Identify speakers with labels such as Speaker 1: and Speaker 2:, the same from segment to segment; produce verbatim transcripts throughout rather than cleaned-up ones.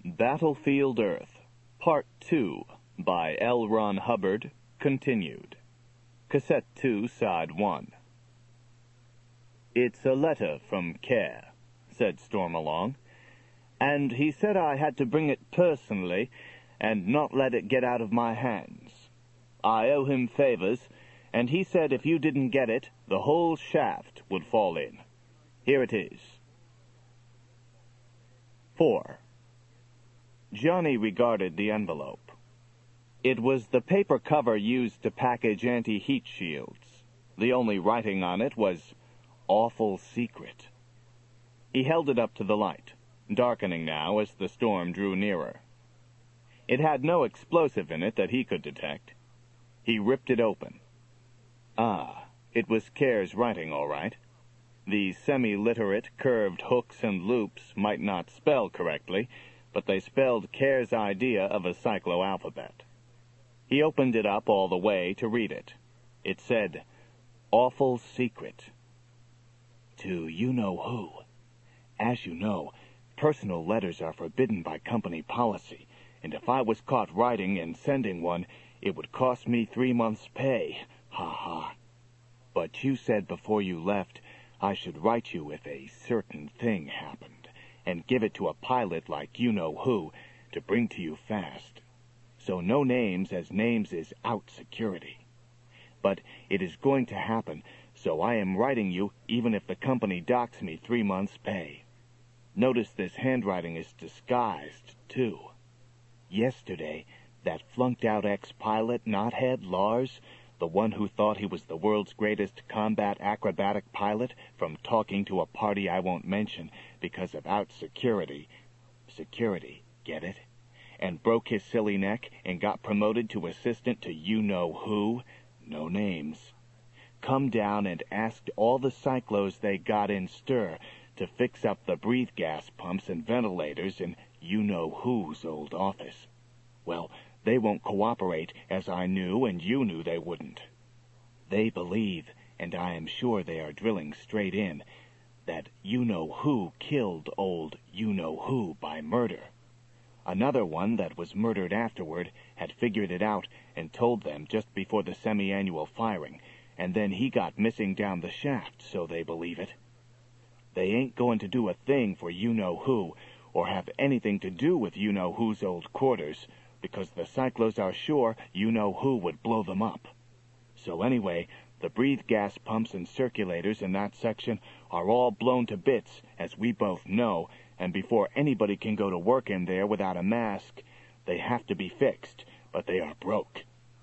Speaker 1: Battlefield Earth, Part two, by L. Ron Hubbard, continued. Cassette two, Side one. "It's a letter from Care," said Stormalong, "and he said I had to bring it personally and not let it get out of my hands. I owe him favors, and he said if you didn't get it, the whole shaft would fall in. Here it is." Four. Johnny regarded the envelope. It was the paper cover used to package anti-heat shields. The only writing on it was, "Awful Secret." He held it up to the light, darkening now as the storm drew nearer. It had no explosive in it that he could detect. He ripped it open. Ah, it was Care's writing, all right. The semi-literate curved hooks and loops might not spell correctly, but they spelled Care's idea of a cyclo-alphabet. He opened it up all the way to read it. It said, "Awful Secret. To you-know-who. As you know, personal letters are forbidden by company policy, and if I was caught writing and sending one, it would cost me three months' pay. Ha ha. But you said before you left I should write you if a certain thing happened, and give it to a pilot like you-know-who to bring to you fast. So no names, as names is out security. But it is going to happen, so I am writing you even if the company docks me three months' pay. Notice this handwriting is disguised, too. Yesterday, that flunked-out ex-pilot, knothead Lars, the one who thought he was the world's greatest combat acrobatic pilot from talking to a party I won't mention because of out security, security, get it? And broke his silly neck and got promoted to assistant to you-know-who, no names. Come down and asked all the cyclos they got in stir to fix up the breathe gas pumps and ventilators in you-know-who's old office. Well, they won't cooperate, as I knew and you knew they wouldn't. They believe, and I am sure they are drilling straight in, that you-know-who killed old you-know-who by murder. Another one that was murdered afterward had figured it out and told them just before the semi-annual firing, and then he got missing down the shaft, so they believe it. They ain't going to do a thing for you-know-who, or have anything to do with you-know-who's old quarters, because the cyclos are sure you-know-who would blow them up. So anyway, the breathe gas pumps and circulators in that section are all blown to bits, as we both know, and before anybody can go to work in there without a mask, they have to be fixed, but they are broke.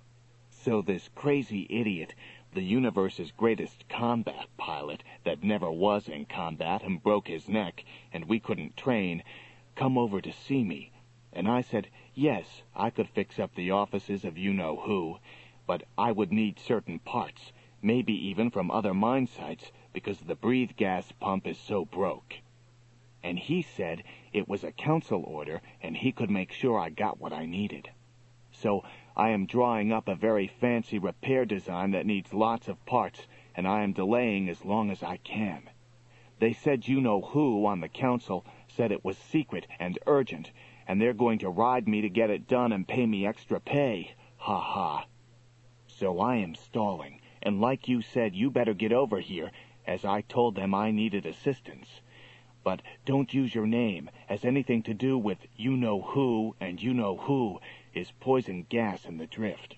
Speaker 1: So this crazy idiot, the universe's greatest combat pilot that never was in combat and broke his neck, and we couldn't train, come over to see me. And I said, yes, I could fix up the offices of you-know-who, but I would need certain parts, maybe even from other mine sites, because the breathe gas pump is so broke. And he said it was a council order, and he could make sure I got what I needed. So I am drawing up a very fancy repair design that needs lots of parts, and I am delaying as long as I can. They said you-know-who on the council said it was secret and urgent, and they're going to ride me to get it done and pay me extra pay. Ha ha. So I am stalling, and like you said, you better get over here, as I told them I needed assistance. But don't use your name, as anything to do with you-know-who and you-know-who is poison gas in the drift.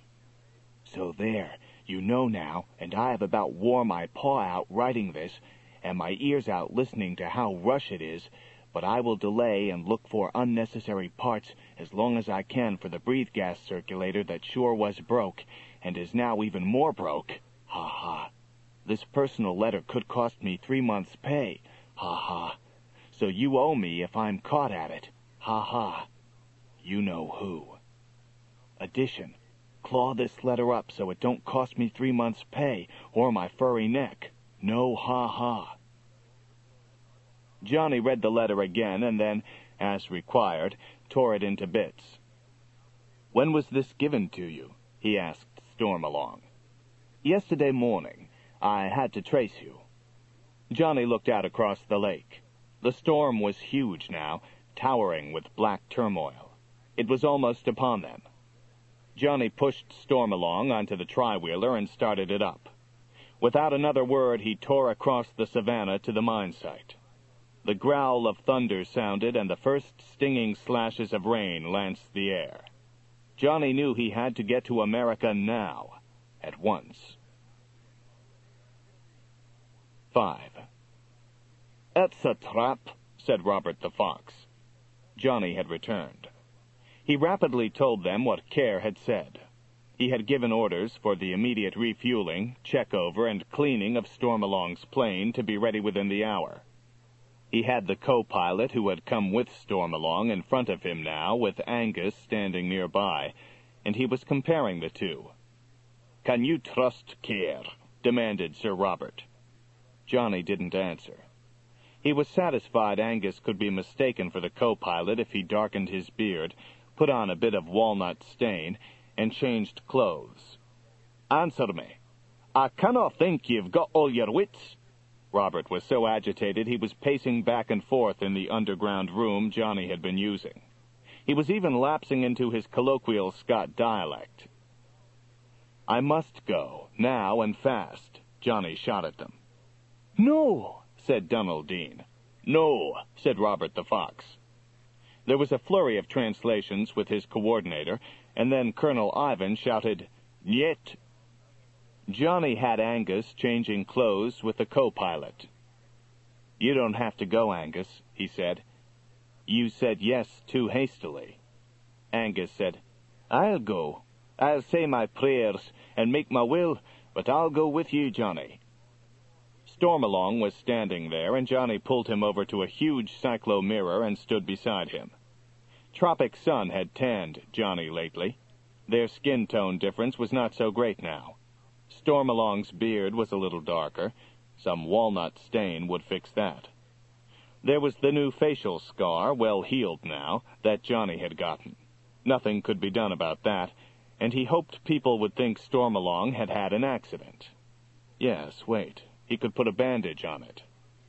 Speaker 1: So there, you know now, and I have about wore my paw out writing this, and my ears out listening to how rush it is, but I will delay and look for unnecessary parts as long as I can for the breathe gas circulator that sure was broke, and is now even more broke. Ha ha. This personal letter could cost me three months' pay. Ha ha. So you owe me if I'm caught at it. Ha ha. You-know-who. Addition. Claw this letter up so it don't cost me three months' pay, or my furry neck. No ha ha. Johnny read the letter again and then, as required, tore it into bits. "When was this given to you?" he asked Stormalong. "Yesterday morning. I had to trace you." Johnny looked out across the lake. The storm was huge now, towering with black turmoil. It was almost upon them. Johnny pushed Stormalong onto the tri-wheeler and started it up. Without another word, he tore across the savannah to the mine site. The growl of thunder sounded, and the first stinging slashes of rain lanced the air. Johnny knew he had to get to America now, at once. Five. "It's a trap," said Robert the Fox. Johnny had returned. He rapidly told them what Care had said. He had given orders for the immediate refueling, check-over, and cleaning of Stormalong's plane to be ready within the hour. He had the co-pilot who had come with Stormalong in front of him now, with Angus standing nearby, and he was comparing the two. "Can you trust Care?" demanded Sir Robert. Johnny didn't answer. He was satisfied Angus could be mistaken for the co-pilot if he darkened his beard, put on a bit of walnut stain, and changed clothes. "Answer me. I cannot think you've got all your wits." Robert was so agitated he was pacing back and forth in the underground room Johnny had been using. He was even lapsing into his colloquial Scott dialect. "I must go, now and fast," Johnny shot at them. "No," said Donald Dean. "No," said Robert the Fox. There was a flurry of translations with his coordinator, and then Colonel Ivan shouted, "Niet." Johnny had Angus changing clothes with the co-pilot. "You don't have to go, Angus," he said. "You said yes too hastily." Angus said, "I'll go. I'll say my prayers and make my will, but I'll go with you, Johnny." Stormalong was standing there, and Johnny pulled him over to a huge cyclo-mirror and stood beside him. Tropic sun had tanned Johnny lately. Their skin tone difference was not so great now. Stormalong's beard was a little darker. Some walnut stain would fix that. There was the new facial scar, well healed now, that Johnny had gotten. Nothing could be done about that, and he hoped people would think Stormalong had had an accident. Yes, wait, he could put a bandage on it.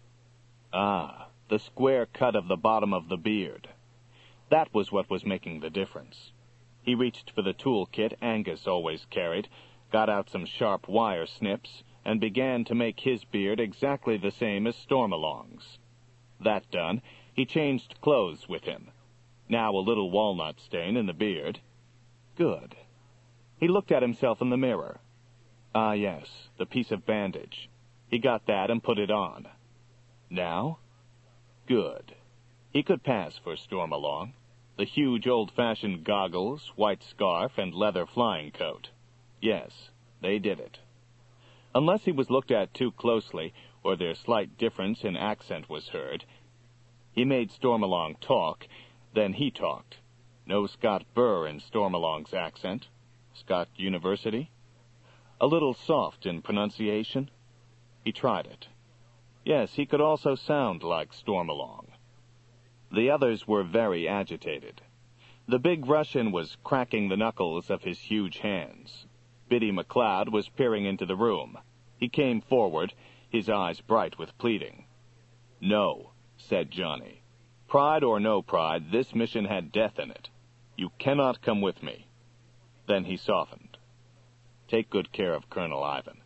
Speaker 1: Ah, the square cut of the bottom of the beard. That was what was making the difference. He reached for the toolkit Angus always carried, got out some sharp wire snips, and began to make his beard exactly the same as Stormalong's. That done, he changed clothes with him. Now a little walnut stain in the beard. Good. He looked at himself in the mirror. Ah, yes, the piece of bandage. He got that and put it on. Now? Good. He could pass for Stormalong. The huge old-fashioned goggles, white scarf, and leather flying coat. Yes, they did it. Unless he was looked at too closely, or their slight difference in accent was heard. He made Stormalong talk, then he talked. No Scott Burr in Stormalong's accent. Scott University? A little soft in pronunciation. He tried it. Yes, he could also sound like Stormalong. The others were very agitated. The big Russian was cracking the knuckles of his huge hands. Biddy McLeod was peering into the room. He came forward, his eyes bright with pleading. "No," said Johnny. "Pride or no pride, this mission had death in it. You cannot come with me." Then he softened. "Take good care of Colonel Ivan."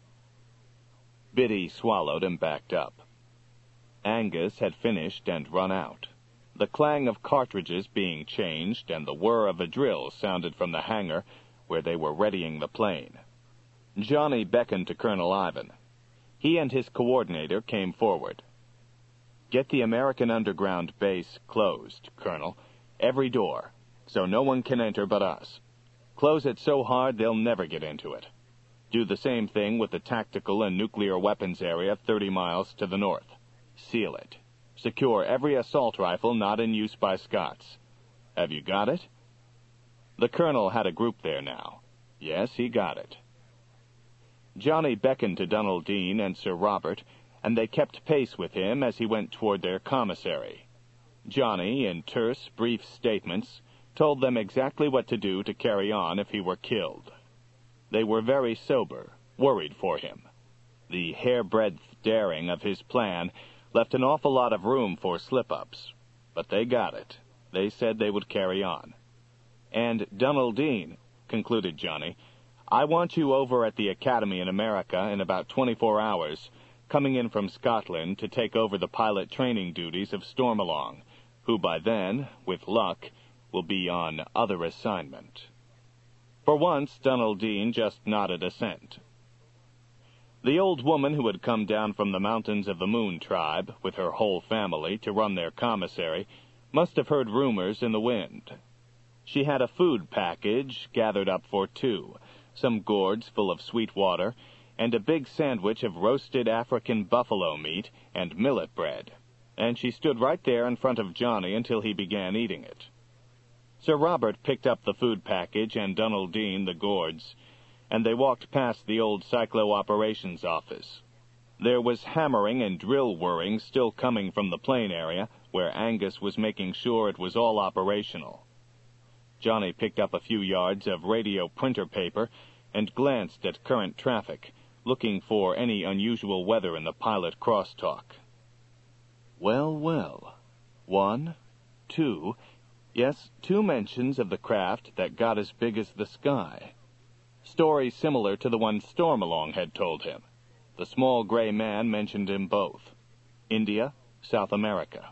Speaker 1: Biddy swallowed and backed up. Angus had finished and run out. The clang of cartridges being changed and the whir of a drill sounded from the hangar where they were readying the plane. Johnny beckoned to Colonel Ivan. He and his coordinator came forward. "Get the American underground base closed, Colonel. Every door, so no one can enter but us. Close it so hard they'll never get into it. Do the same thing with the tactical and nuclear weapons area thirty miles to the north. Seal it. Secure every assault rifle not in use by Scots. Have you got it?" The colonel had a group there now. Yes, he got it. Johnny beckoned to Donald Dean and Sir Robert, and they kept pace with him as he went toward their commissary. Johnny, in terse, brief statements, told them exactly what to do to carry on if he were killed. They were very sober, worried for him. The hair-breadth daring of his plan left an awful lot of room for slip-ups, but they got it. they said they would carry on. And Dunaldine, concluded Johnny, I want you over at the Academy in America in about twenty-four hours, coming in from Scotland to take over the pilot training duties of Stormalong, who by then, with luck, will be on other assignment. For once, Dunaldine just nodded assent. The old woman who had come down from the mountains of the Moon Tribe, with her whole family, to run their commissary, must have heard rumors in the wind. She had a food package gathered up for two, some gourds full of sweet water, and a big sandwich of roasted African buffalo meat and millet bread, and she stood right there in front of Johnny until he began eating it. Sir Robert picked up the food package and Dunaldine the gourds, and they walked past the old cyclo-operations office. There was hammering and drill whirring still coming from the plane area, where Angus was making sure it was all operational. Johnny picked up a few yards of radio printer paper and glanced at current traffic, looking for any unusual weather in the pilot crosstalk. Well, well. One, two, yes, two mentions of the craft that got as big as the sky. Story similar to the one Stormalong had told him. The small gray man mentioned him both. India, South America.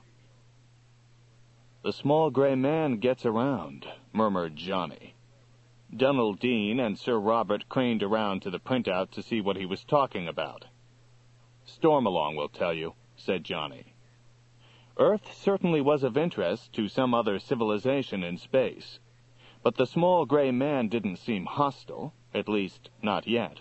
Speaker 1: The small gray man gets around, murmured Johnny. Dunaldine and Sir Robert craned around to the printout to see what he was talking about. Stormalong will tell you, said Johnny. Earth certainly was of interest to some other civilization in space, but the small gray man didn't seem hostile, at least not yet.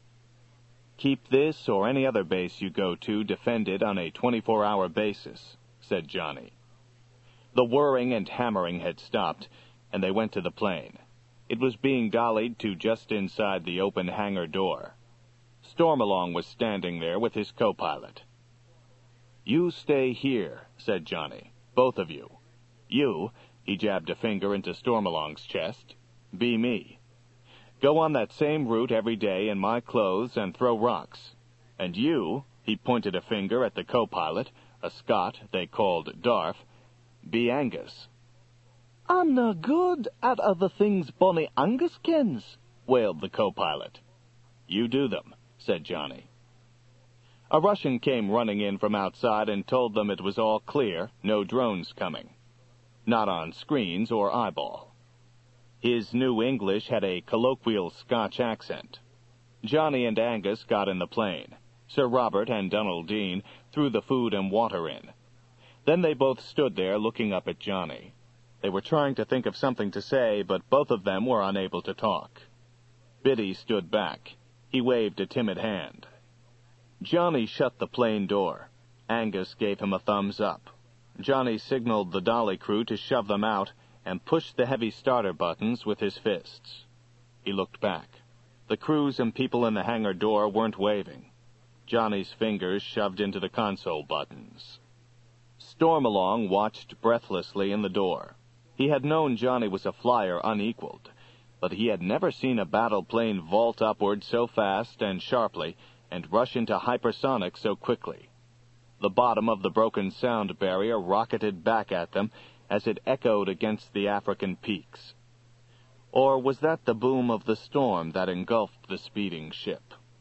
Speaker 1: Keep this or any other base you go to defended on a twenty-four hour basis, said Johnny. The whirring and hammering had stopped, and they went to the plane. It was being dollied to just inside the open hangar door. Stormalong was standing there with his co-pilot. You stay here, said Johnny, both of you. You, he jabbed a finger into Stormalong's chest, be me. Go on that same route every day in my clothes and throw rocks. And you, he pointed a finger at the co-pilot, a Scot they called Darf, be Angus. I'm no good at other things Bonnie Angus kens, wailed the co-pilot. You do them, said Johnny. A Russian came running in from outside and told them it was all clear, no drones coming. Not on screens or eyeball. His new English had a colloquial Scotch accent. Johnny and Angus got in the plane. Sir Robert and Dunaldine threw the food and water in. Then they both stood there looking up at Johnny. They were trying to think of something to say, but both of them were unable to talk. Biddy stood back. He waved a timid hand. Johnny shut the plane door. Angus gave him a thumbs up. Johnny signaled the dolly crew to shove them out and pushed the heavy starter buttons with his fists. He looked back. The crews and people in the hangar door weren't waving. Johnny's fingers shoved into the console buttons. Stormalong watched breathlessly in the door. He had known Johnny was a flyer unequaled, but he had never seen a battle plane vault upward so fast and sharply and rush into hypersonic so quickly. The bottom of the broken sound barrier rocketed back at them as it echoed against the African peaks. Or was that the boom of the storm that engulfed the speeding ship?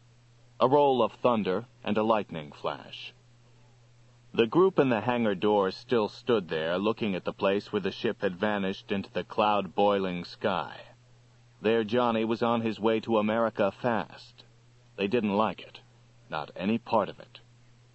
Speaker 1: A roll of thunder and a lightning flash. The group in the hangar door still stood there, looking at the place where the ship had vanished into the cloud-boiling sky. There Johnny was on his way to America fast. They didn't like it. Not any part of it.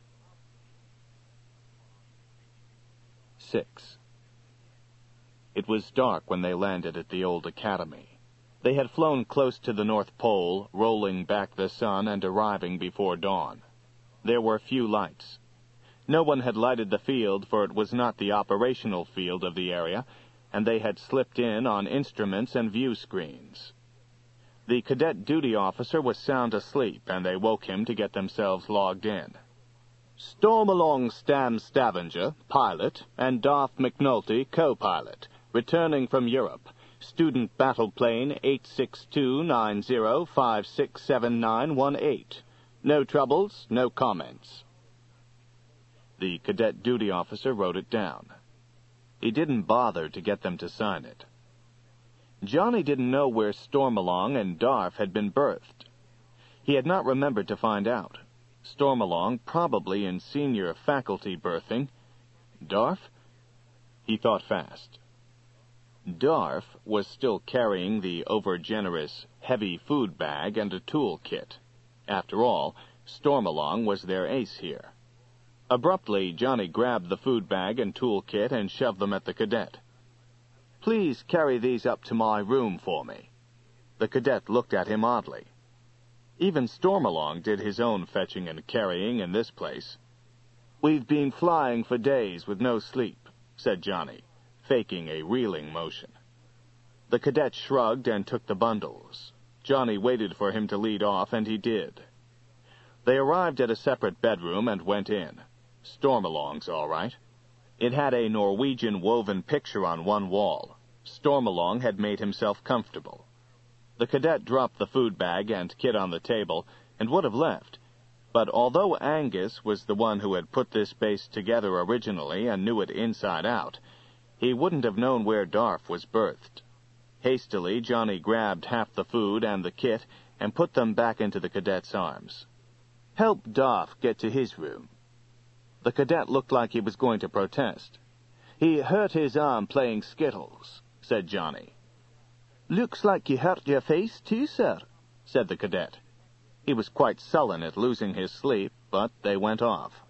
Speaker 1: Six. It was dark when they landed at the old academy. They had flown close to the North Pole, rolling back the sun and arriving before dawn. There were few lights. No one had lighted the field, for it was not the operational field of the area, and they had slipped in on instruments and view screens. The cadet duty officer was sound asleep, and they woke him to get themselves logged in. Stormalong Stam Stavanger, pilot, and Darth McNulty, co-pilot, returning from Europe. Student battle plane eight six two nine zero five six seven nine one eight. No troubles, no comments. The cadet duty officer wrote it down. He didn't bother to get them to sign it. Johnny didn't know where Stormalong and Darf had been birthed. He had not remembered to find out. Stormalong probably in senior faculty birthing. Darf? He thought fast. Darf was still carrying the over-generous, heavy food bag and a tool kit. After all, Stormalong was their ace here. Abruptly, Johnny grabbed the food bag and tool kit and shoved them at the cadet. "Please carry these up to my room for me." The cadet looked at him oddly. Even Stormalong did his own fetching and carrying in this place. "We've been flying for days with no sleep," said Johnny, faking a reeling motion. The cadet shrugged and took the bundles. Johnny waited for him to lead off, and he did. They arrived at a separate bedroom and went in. Stormalong's, all right. It had a Norwegian woven picture on one wall. Stormalong had made himself comfortable. The cadet dropped the food bag and kit on the table and would have left, but although Angus was the one who had put this base together originally and knew it inside out, he wouldn't have known where Darf was birthed. Hastily, Johnny grabbed half the food and the kit and put them back into the cadet's arms. "Help Darf get to his room." The cadet looked like he was going to protest. "He hurt his arm playing skittles," said Johnny. "Looks like you hurt your face too, sir," said the cadet. He was quite sullen at losing his sleep, but they went off.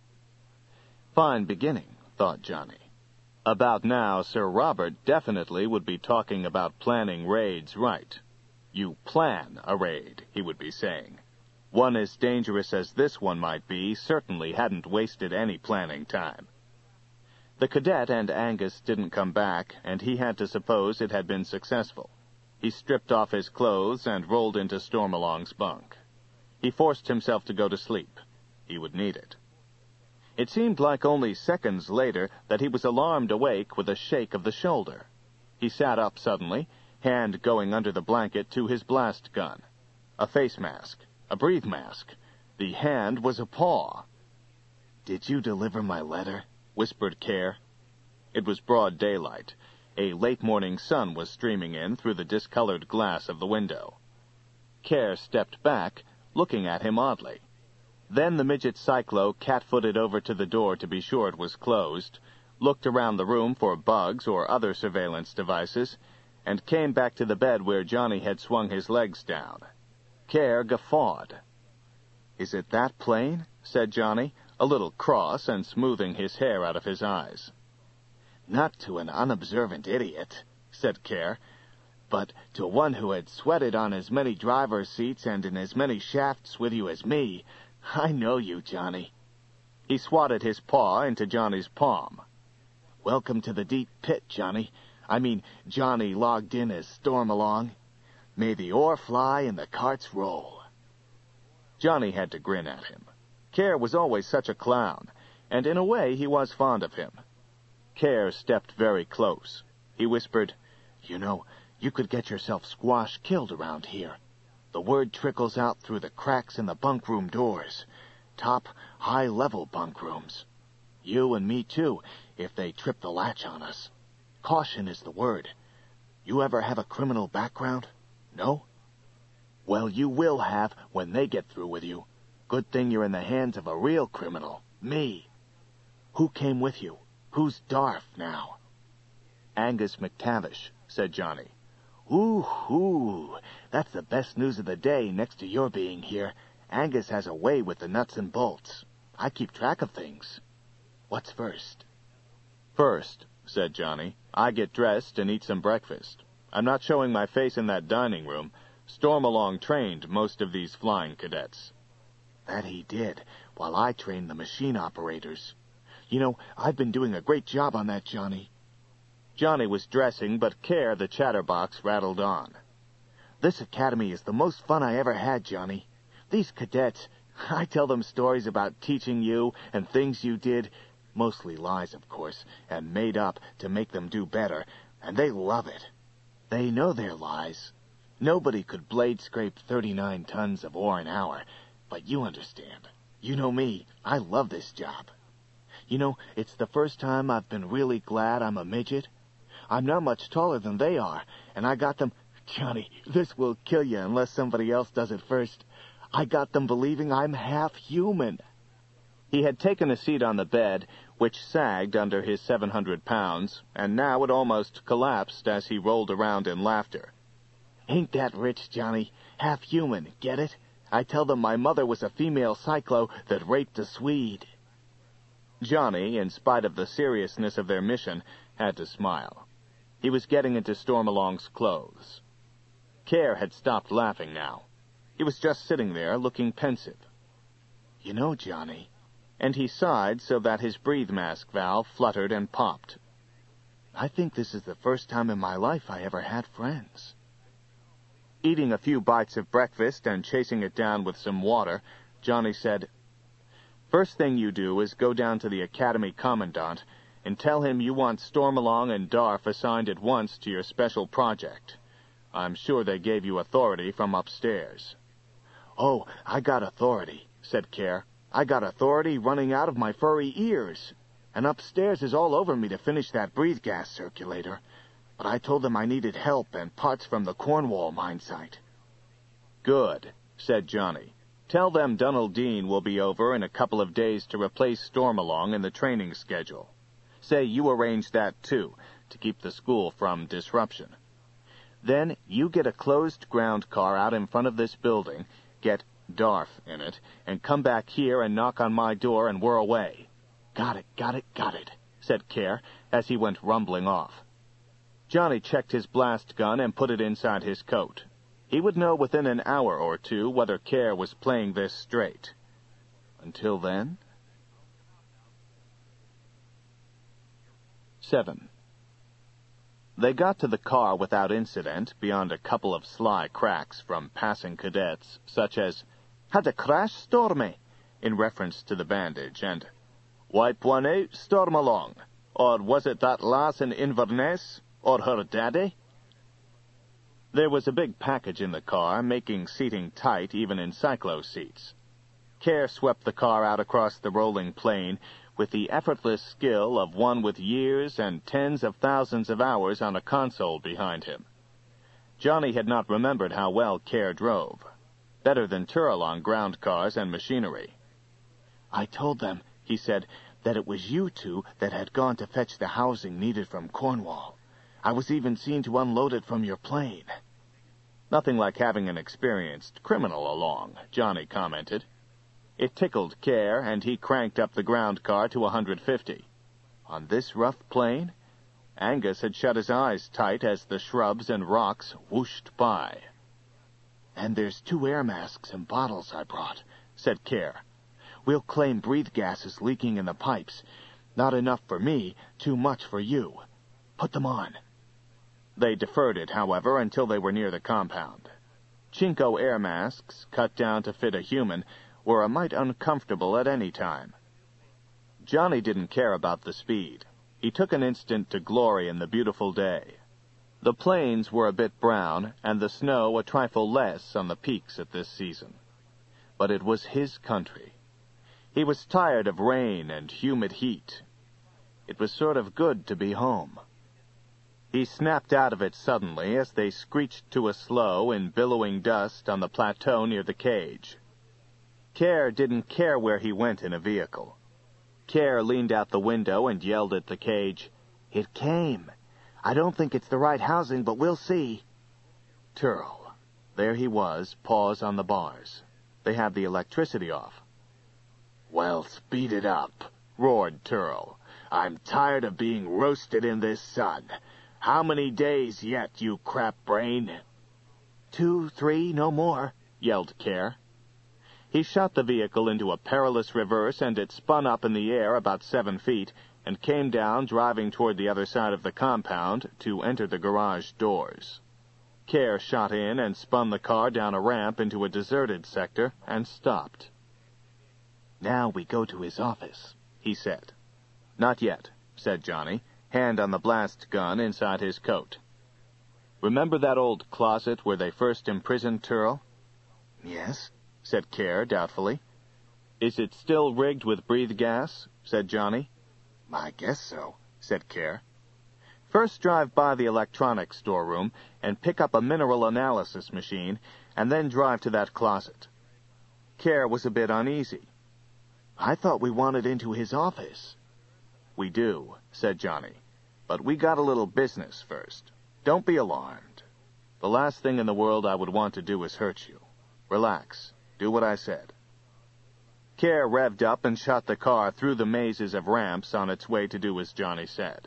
Speaker 1: Fine beginning, thought Johnny. About now, Sir Robert definitely would be talking about planning raids right. You plan a raid, he would be saying. One as dangerous as this one might be certainly hadn't wasted any planning time. The cadet and Angus didn't come back, and he had to suppose it had been successful. He stripped off his clothes and rolled into Stormalong's bunk. He forced himself to go to sleep. He would need it. It seemed like only seconds later that he was alarmed awake with a shake of the shoulder. He sat up suddenly, hand going under the blanket to his blast gun. A face mask. A breathe mask. The hand was a paw. "Did you deliver my letter?" whispered Care. It was broad daylight. A late-morning sun was streaming in through the discolored glass of the window. Care stepped back, looking at him oddly. Then the midget Cyclo cat-footed over to the door to be sure it was closed, looked around the room for bugs or other surveillance devices, and came back to the bed where Johnny had swung his legs down. Care guffawed. "Is it that plain?" said Johnny, a little cross and smoothing his hair out of his eyes. "Not to an unobservant idiot," said Care, "but to one who had sweated on as many driver's seats and in as many shafts with you as me. I know you, Johnny." He swatted his paw into Johnny's palm. "Welcome to the deep pit, Johnny. I mean, Johnny logged in as Stormalong. May the ore fly and the carts roll." Johnny had to grin at him. Care was always such a clown, and in a way he was fond of him. Care stepped very close. He whispered, "You know, you could get yourself squash-killed around here. The word trickles out through the cracks in the bunk room doors. Top, high-level bunk rooms. You and me, too, if they trip the latch on us. Caution is the word. You ever have a criminal background? No? Well, you will have when they get through with you. Good thing you're in the hands of a real criminal, me. Who came with you? Who's Darf now?" "Angus McTavish," said Johnny. Ooh, ooh, that's the best news of the day next to your being here. Angus has a way with the nuts and bolts. I keep track of things. What's first?" "First," said Johnny, "I get dressed and eat some breakfast. I'm not showing my face in that dining room. Stormalong trained most of these flying cadets." "That he did, while I trained the machine operators. You know, I've been doing a great job on that, Johnny." Johnny was dressing, but Care, the chatterbox, rattled on. "This academy is the most fun I ever had, Johnny. These cadets, I tell them stories about teaching you and things you did, mostly lies, of course, and made up to make them do better, and they love it. They know they're lies. Nobody could blade scrape thirty-nine tons of ore an hour, but you understand. You know me. I love this job.
Speaker 2: You know, it's the first time I've been really glad I'm a midget. I'm not much taller than they are, and I got them... Johnny, this will kill you unless somebody else does it first. I got them believing I'm half human.
Speaker 1: He had taken a seat on the bed, which sagged under his seven hundred pounds, and now it almost collapsed as he rolled around in laughter.
Speaker 2: Ain't that rich, Johnny? Half human, get it? I tell them my mother was a female cyclo that raped a Swede.
Speaker 1: Johnny, in spite of the seriousness of their mission, had to smile. He was getting into Stormalong's clothes. Care had stopped laughing now. He was just sitting there, looking pensive.
Speaker 2: You know, Johnny...
Speaker 1: And he sighed so that his breathe mask valve fluttered and popped.
Speaker 2: I think this is the first time in my life I ever had friends.
Speaker 1: Eating a few bites of breakfast and chasing it down with some water, Johnny said, "First thing you do is go down to the Academy Commandant and tell him you want Stormalong and Darf assigned at once to your special project. I'm sure they gave you authority from upstairs."
Speaker 2: "Oh, I got authority," said Care. "I got authority running out of my furry ears. And upstairs is all over me to finish that breathe gas circulator. But I told them I needed help and parts from the Cornwall mine site."
Speaker 1: "Good," said Johnny. "Tell them Donald Dean will be over in a couple of days to replace Stormalong in the training schedule. Say you arrange that, too, to keep the school from disruption. Then you get a closed ground car out in front of this building, get Darf in it, and come back here and knock on my door and we're away."
Speaker 2: "Got it, got it, got it,"
Speaker 1: said Care as he went rumbling off. Johnny checked his blast gun and put it inside his coat. He would know within an hour or two whether Care was playing this straight. Until then... Seven. They got to the car without incident, beyond a couple of sly cracks from passing cadets, such as, "Had a crash, Stormy," in reference to the bandage, and, "Wipe one out, Stormalong," or was it that lass in Inverness, or her daddy? There was a big package in the car, making seating tight even in cyclo seats. Care swept the car out across the rolling plain with the effortless skill of one with years and tens of thousands of hours on a console behind him. Johnny had not remembered how well Care drove. Better than Turl on ground cars and machinery.
Speaker 2: "I told them," he said, "that it was you two that had gone to fetch the housing needed from Cornwall. I was even seen to unload it from your plane."
Speaker 1: "Nothing like having an experienced criminal along," Johnny commented. It tickled Care, and he cranked up the ground car to one hundred fifty. On this rough plain, Angus had shut his eyes tight as the shrubs and rocks whooshed by.
Speaker 2: "And there's two air masks and bottles I brought," said Care. "We'll claim breathe gases leaking in the pipes. Not enough for me, too much for you. Put them on."
Speaker 1: They deferred it, however, until they were near the compound. Chinko air masks, cut down to fit a human, were a mite uncomfortable at any time. Johnny didn't care about the speed. He took an instant to glory in the beautiful day. The plains were a bit brown, and the snow a trifle less on the peaks at this season. But it was his country. He was tired of rain and humid heat. It was sort of good to be home. He snapped out of it suddenly as they screeched to a slow in billowing dust on the plateau near the cage. Care didn't care where he went in a vehicle. Care leaned out the window and yelled at the cage, "It came. I don't think it's the right housing, but we'll see." Turl. There he was, paws on the bars. They had the electricity off.
Speaker 2: "Well, speed it up," roared Turl. "I'm tired of being roasted in this sun. How many days yet, you crap brain?" "Two, three, no more," yelled Care. He shot the vehicle into a perilous reverse, and it spun up in the air about seven feet and came down, driving toward the other side of the compound to enter the garage doors. Care shot in and spun the car down a ramp into a deserted sector and stopped. "Now we go to his office," he said.
Speaker 1: "Not yet," said Johnny, hand on the blast gun inside his coat. "Remember that old closet where they first imprisoned Turl?"
Speaker 2: "Yes,"
Speaker 1: said Care doubtfully. "Is it still rigged with breathe gas?" said Johnny.
Speaker 2: I guess so, said Care.
Speaker 1: First drive by the electronics storeroom and pick up a mineral analysis machine, and then drive to that closet. Care was a bit uneasy.
Speaker 2: I thought we wanted into his office.
Speaker 1: We do, said Johnny, but we got a little business first. Don't be alarmed. The last thing in the world I would want to do is hurt you. Relax. Do what I said. Care revved up and shot the car through the mazes of ramps on its way to do as Johnny said.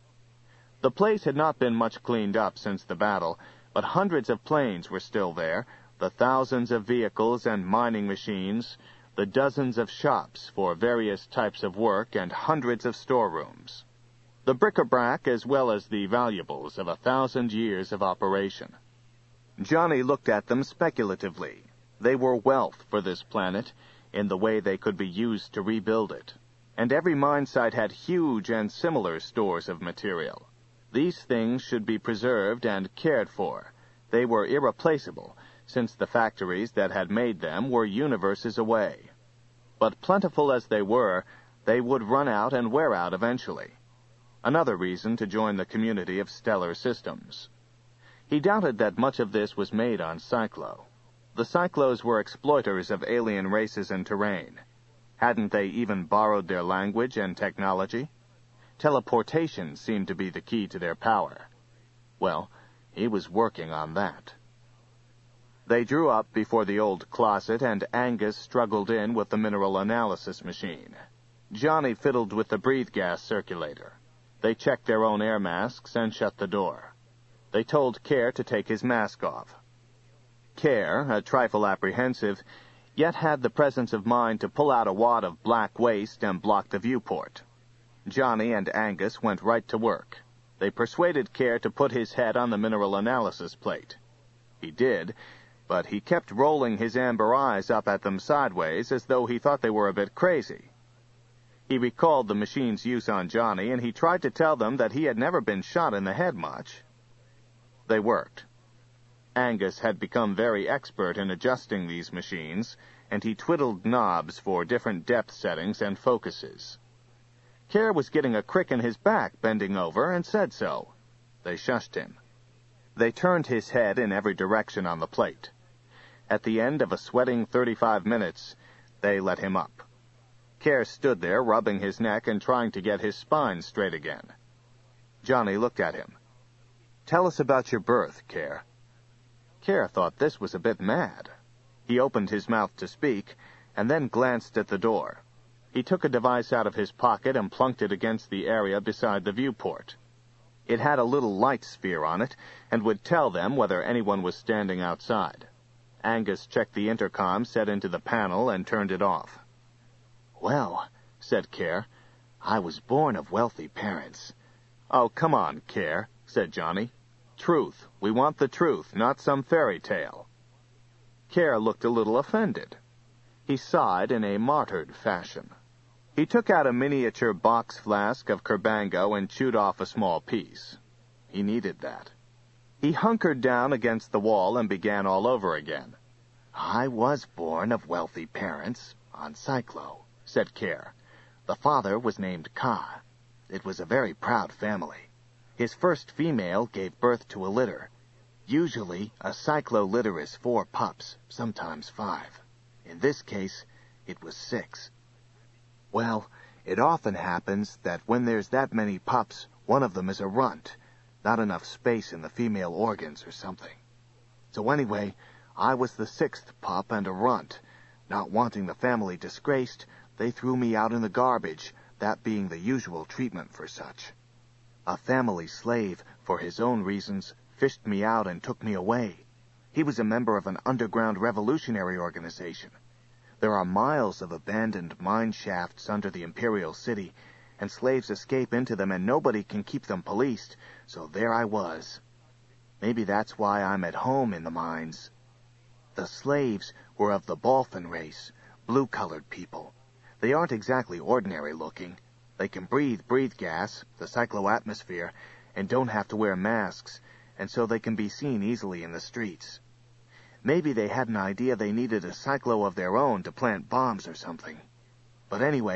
Speaker 1: The place had not been much cleaned up since the battle, but hundreds of planes were still there, the thousands of vehicles and mining machines, the dozens of shops for various types of work, and hundreds of storerooms. The bric-a-brac as well as the valuables of a thousand years of operation. Johnny looked at them speculatively. They were wealth for this planet, in the way they could be used to rebuild it. And every mine site had huge and similar stores of material. These things should be preserved and cared for. They were irreplaceable, since the factories that had made them were universes away. But plentiful as they were, they would run out and wear out eventually. Another reason to join the community of stellar systems. He doubted that much of this was made on Cyclo. The Cyclos were exploiters of alien races and terrain. Hadn't they even borrowed their language and technology? Teleportation seemed to be the key to their power. Well, he was working on that. They drew up before the old closet, and Angus struggled in with the mineral analysis machine. Johnny fiddled with the breathe gas circulator. They checked their own air masks and shut the door. They told Care to take his mask off. Care, a trifle apprehensive, yet had the presence of mind to pull out a wad of black waste and block the viewport. Johnny and Angus went right to work. They persuaded Care to put his head on the mineral analysis plate. He did, but he kept rolling his amber eyes up at them sideways as though he thought they were a bit crazy. He recalled the machine's use on Johnny, and he tried to tell them that he had never been shot in the head much. They worked. Angus had become very expert in adjusting these machines, and he twiddled knobs for different depth settings and focuses. Care was getting a crick in his back bending over and said so. They shushed him. They turned his head in every direction on the plate. At the end of a sweating thirty-five minutes, they let him up. Care stood there, rubbing his neck and trying to get his spine straight again. Johnny looked at him. "Tell us about your birth, Care." Care thought this was a bit mad. He opened his mouth to speak, and then glanced at the door. He took a device out of his pocket and plunked it against the area beside the viewport. It had a little light sphere on it, and would tell them whether anyone was standing outside. Angus checked the intercom set into the panel and turned it off. "Well," said Care, "I was born of wealthy parents." "Oh, come on, Care," said Johnny. "Truth. We want the truth, not some fairy tale." Care looked a little offended. He sighed in a martyred fashion. He took out a miniature box flask of Kerbango and chewed off a small piece. He needed that. He hunkered down against the wall and began all over again. "I was born of wealthy parents, on Cyclo," said Care. "The father was named Ka. It was a very proud family. His first female gave birth to a litter. Usually, a Cyclo litter is four pups, sometimes five. In this case, it was six. Well, it often happens that when there's that many pups, one of them is a runt. Not enough space in the female organs or something. So anyway, I was the sixth pup and a runt. Not wanting the family disgraced, they threw me out in the garbage, that being the usual treatment for such. A family slave, for his own reasons, fished me out and took me away. He was a member of an underground revolutionary organization. There are miles of abandoned mine shafts under the Imperial City, and slaves escape into them and nobody can keep them policed, so there I was. Maybe that's why I'm at home in the mines. The slaves were of the Balfin race, blue-colored people. They aren't exactly ordinary-looking. They can breathe breathe gas, the cyclo-atmosphere, and don't have to wear masks, and so they can be seen easily in the streets. Maybe they had an idea they needed a cyclo of their own to plant bombs or something. But anyway,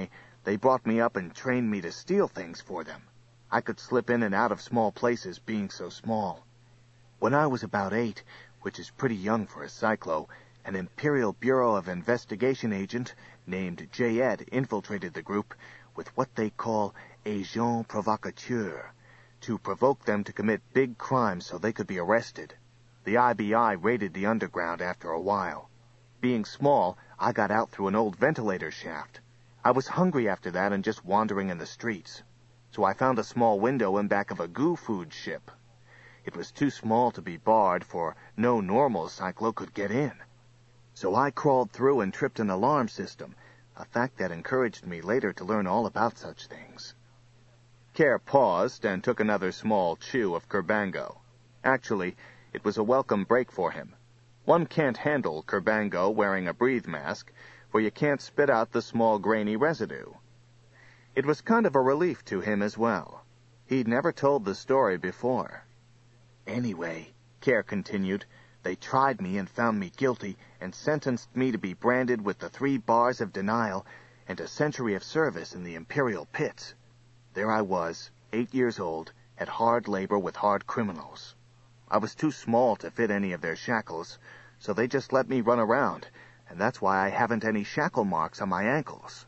Speaker 2: They brought me up and trained me to steal things for them. I could slip in and out of small places being so small. When I was about eight, which is pretty young for a Cyclo, an Imperial Bureau of Investigation agent named J. Ed infiltrated the group with what they call agent provocateur, to provoke them to commit big crimes so they could be arrested. The I B I raided the underground after a while. Being small, I got out through an old ventilator shaft. I was hungry after that and just wandering in the streets. So I found a small window in back of a goo food ship. It was too small to be barred, for no normal Cyclo could get in. So I crawled through and tripped an alarm system, a fact that encouraged me later to learn all about such things. Care paused and took another small chew of Curbango. Actually, it was a welcome break for him. One can't handle Curbango wearing a breathe mask, for you can't spit out the small grainy residue. It was kind of a relief to him as well. He'd never told the story before. Anyway, Care continued, they tried me and found me guilty and sentenced me to be branded with the three bars of denial and a century of service in the Imperial pits. There I was, eight years old, at hard labor with hard criminals. I was too small to fit any of their shackles, so they just let me run around, and that's why I haven't any shackle marks on my ankles.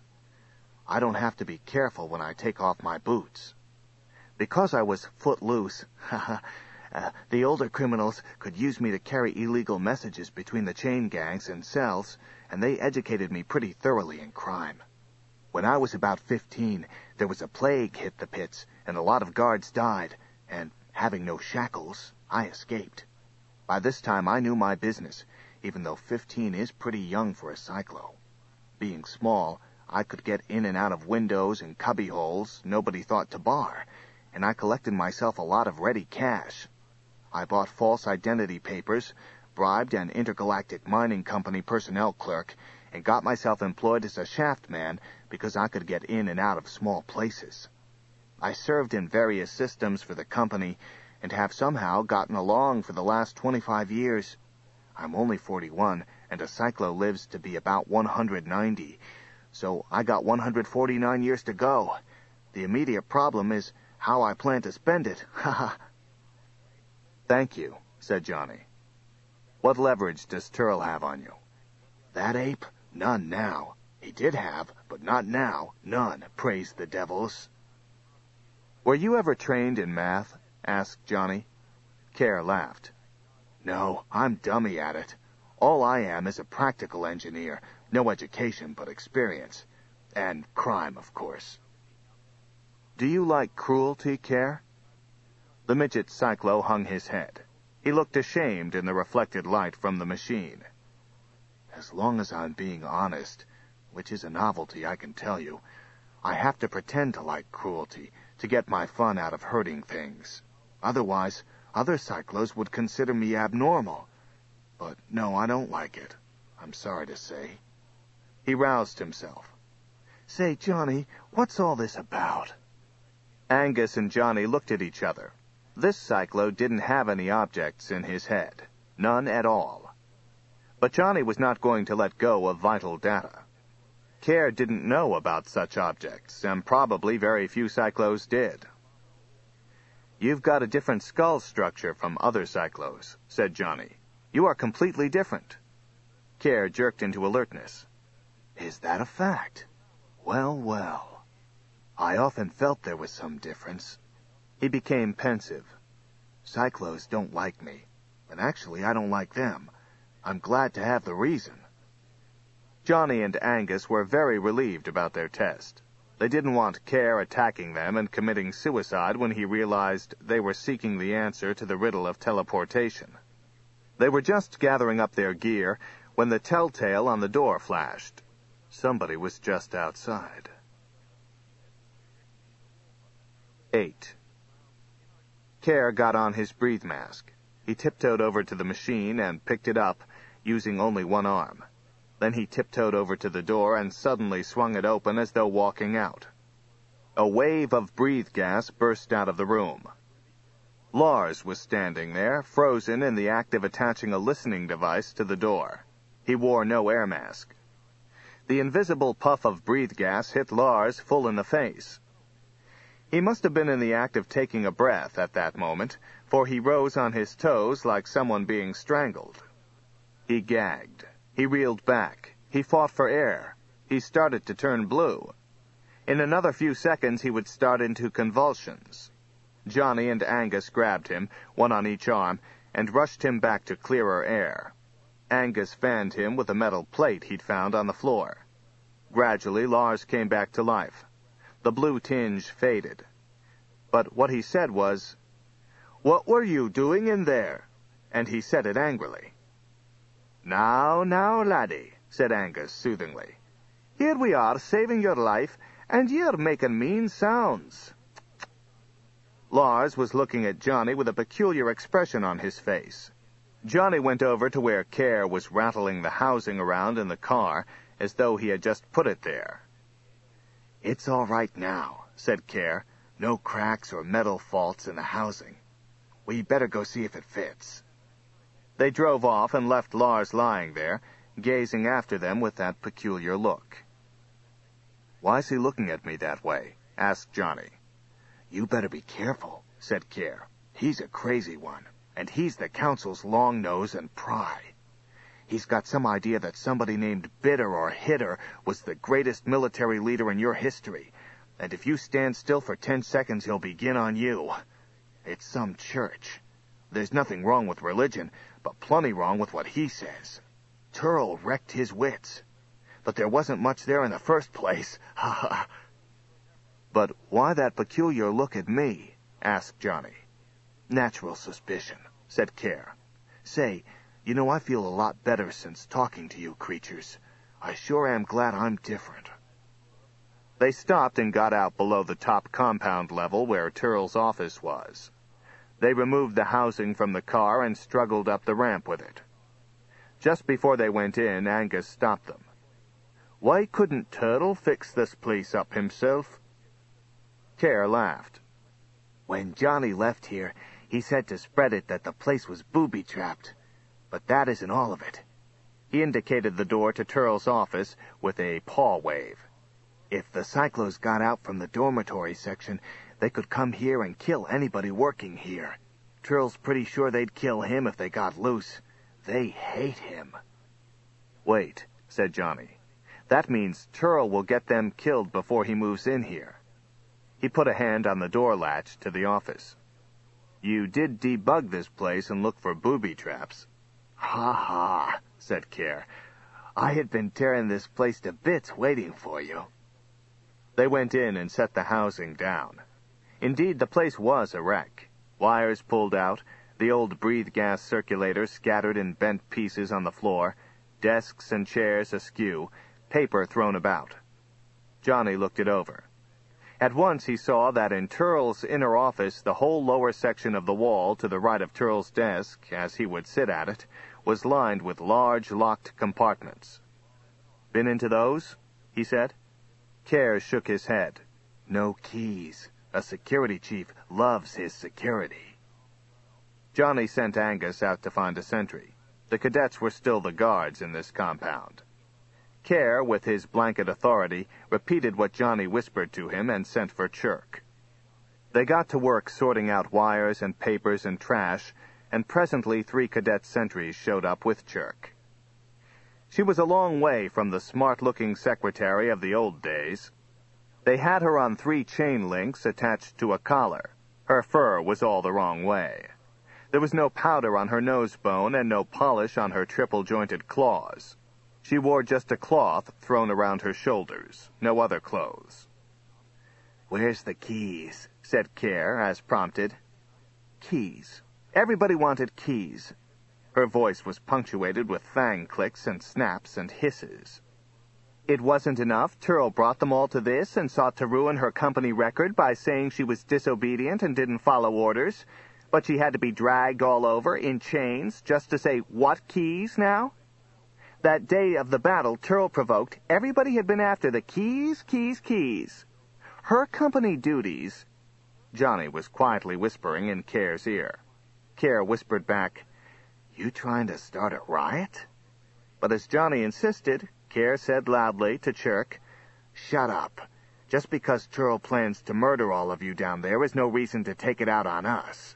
Speaker 2: I don't have to be careful when I take off my boots. Because I was footloose, haha, uh, the older criminals could use me to carry illegal messages between the chain gangs and cells, and they educated me pretty thoroughly in crime. When I was about fifteen, there was a plague hit the pits, and a lot of guards died, and, having no shackles, I escaped. By this time I knew my business, even though fifteen is pretty young for a Cyclo. Being small, I could get in and out of windows and cubbyholes nobody thought to bar, and I collected myself a lot of ready cash. I bought false identity papers, bribed an intergalactic mining company personnel clerk, and got myself employed as a shaft man because I could get in and out of small places. I served in various systems for the company and have somehow gotten along for the last twenty-five years. I'm only forty-one, and a Cyclo lives to be about one hundred ninety, so I got one hundred forty-nine years to go. The immediate problem is how I plan to spend it. Ha ha. Thank you, said Johnny. What leverage does Turl have on you? That ape? None now. He did have, but not now. None, praise the devils. Were you ever trained in math? Asked Johnny. Care laughed. No, I'm dummy at it. All I am is a practical engineer. No education, but experience. And crime, of course. Do you like cruelty, Care? The midget Cyclo hung his head. He looked ashamed in the reflected light from the machine. As long as I'm being honest, which is a novelty, I can tell you, I have to pretend to like cruelty to get my fun out of hurting things. Otherwise, other Cyclos would consider me abnormal. But no, I don't like it. I'm sorry to say. He roused himself. Say, Johnny, what's all this about? Angus and Johnny looked at each other. This Cyclo didn't have any objects in his head. None at all. But Johnny was not going to let go of vital data. Care didn't know about such objects, and probably very few Cyclos did. You've got a different skull structure from other Cyclos, said Johnny. You are completely different. Care jerked into alertness. Is that a fact? Well, well. I often felt there was some difference. He became pensive. Cyclos don't like me, and actually I don't like them. I'm glad to have the reason. Johnny and Angus were very relieved about their test. They didn't want Care attacking them and committing suicide when he realized they were seeking the answer to the riddle of teleportation. They were just gathering up their gear when the telltale on the door flashed. Somebody was just outside. Eight. Care got on his breathe mask. He tiptoed over to the machine and picked it up, using only one arm. Then he tiptoed over to the door and suddenly swung it open as though walking out. A wave of breathe gas burst out of the room. Lars was standing there, frozen in the act of attaching a listening device to the door. He wore no air mask.
Speaker 1: The invisible puff of breathe gas hit Lars full in the face. He must have been in the act of taking a breath at that moment, for he rose on his toes like someone being strangled. He gagged. He reeled back. He fought for air. He started to turn blue. In another few seconds he would start into convulsions. Johnny and Angus grabbed him, one on each arm, and rushed him back to clearer air. Angus fanned him with a metal plate he'd found on the floor. Gradually, Lars came back to life. The blue tinge faded. But what he said was, "What were you doing in there?" And he said it angrily. "Now, now, laddie," said Angus soothingly. "Here we are saving your life, and you're making mean sounds." Lars was looking at Johnny with a peculiar expression on his face. Johnny went over to where Care was rattling the housing around in the car as though he had just put it there. "It's all right now," said Care. "No cracks or metal faults in the housing. We better go see if it fits." They drove off and left Lars lying there, gazing after them with that peculiar look. "Why's he looking at me that way?" asked Johnny. "You better be careful," said Care. "He's a crazy one, and he's the council's long nose and pry. He's got some idea that somebody named Bitter or Hitter was the greatest military leader in your history, and if you stand still for ten seconds, he'll begin on you. It's some church. There's nothing wrong with religion, but plenty wrong with what he says. Turl wrecked his wits. But there wasn't much there in the first place. Ha ha." "But why that peculiar look at me?" asked Johnny. "Natural suspicion," said Care. "Say, you know, I feel a lot better since talking to you creatures. I sure am glad I'm different." They stopped and got out below the top compound level where Turl's office was. They removed the housing from the car and struggled up the ramp with it. Just before they went in, Angus stopped them. "Why couldn't Turl fix this place up himself?" Care laughed. "When Johnny left here, he said to spread it that the place was booby-trapped. But that isn't all of it." He indicated the door to Turl's office with a paw wave. "If the Cyclos got out from the dormitory section, they could come here and kill anybody working here. Turl's pretty sure they'd kill him if they got loose. They hate him." "Wait," said Johnny. "That means Turl will get them killed before he moves in here." He put a hand on the door latch to the office. "You did debug this place and look for booby traps." "Ha ha," said Care. "I had been tearing this place to bits waiting for you." They went in and set the housing down. Indeed, the place was a wreck. Wires pulled out, the old breathe gas circulator scattered in bent pieces on the floor, desks and chairs askew, paper thrown about. Johnny looked it over. At once he saw that in Turl's inner office the whole lower section of the wall to the right of Turl's desk, as he would sit at it, was lined with large locked compartments. "Been into those?" he said. Care shook his head. "No keys. A security chief loves his security." Johnny sent Angus out to find a sentry. The cadets were still the guards in this compound. Care, with his blanket authority, repeated what Johnny whispered to him and sent for Chirk. They got to work sorting out wires and papers and trash, and presently three cadet sentries showed up with Chirk. She was a long way from the smart-looking secretary of the old days. They had her on three chain links attached to a collar. Her fur was all the wrong way. There was no powder on her nose bone and no polish on her triple-jointed claws. She wore just a cloth thrown around her shoulders, no other clothes. "Where's the keys?" said Care, as prompted. Keys. Everybody wanted keys. Her voice was punctuated with fang clicks and snaps and hisses. It wasn't enough. Turl brought them all to this and sought to ruin her company record by saying she was disobedient and didn't follow orders, but she had to be dragged all over in chains just to say what keys now? That day of the battle Turl provoked, everybody had been after the keys, keys, keys. Her company duties... Johnny was quietly whispering in Care's ear. Care whispered back, "You trying to start a riot?" But as Johnny insisted,
Speaker 2: Care said loudly to Chirk. "Shut up. Just because Turl plans to murder all of you down there is no reason to take it out on us."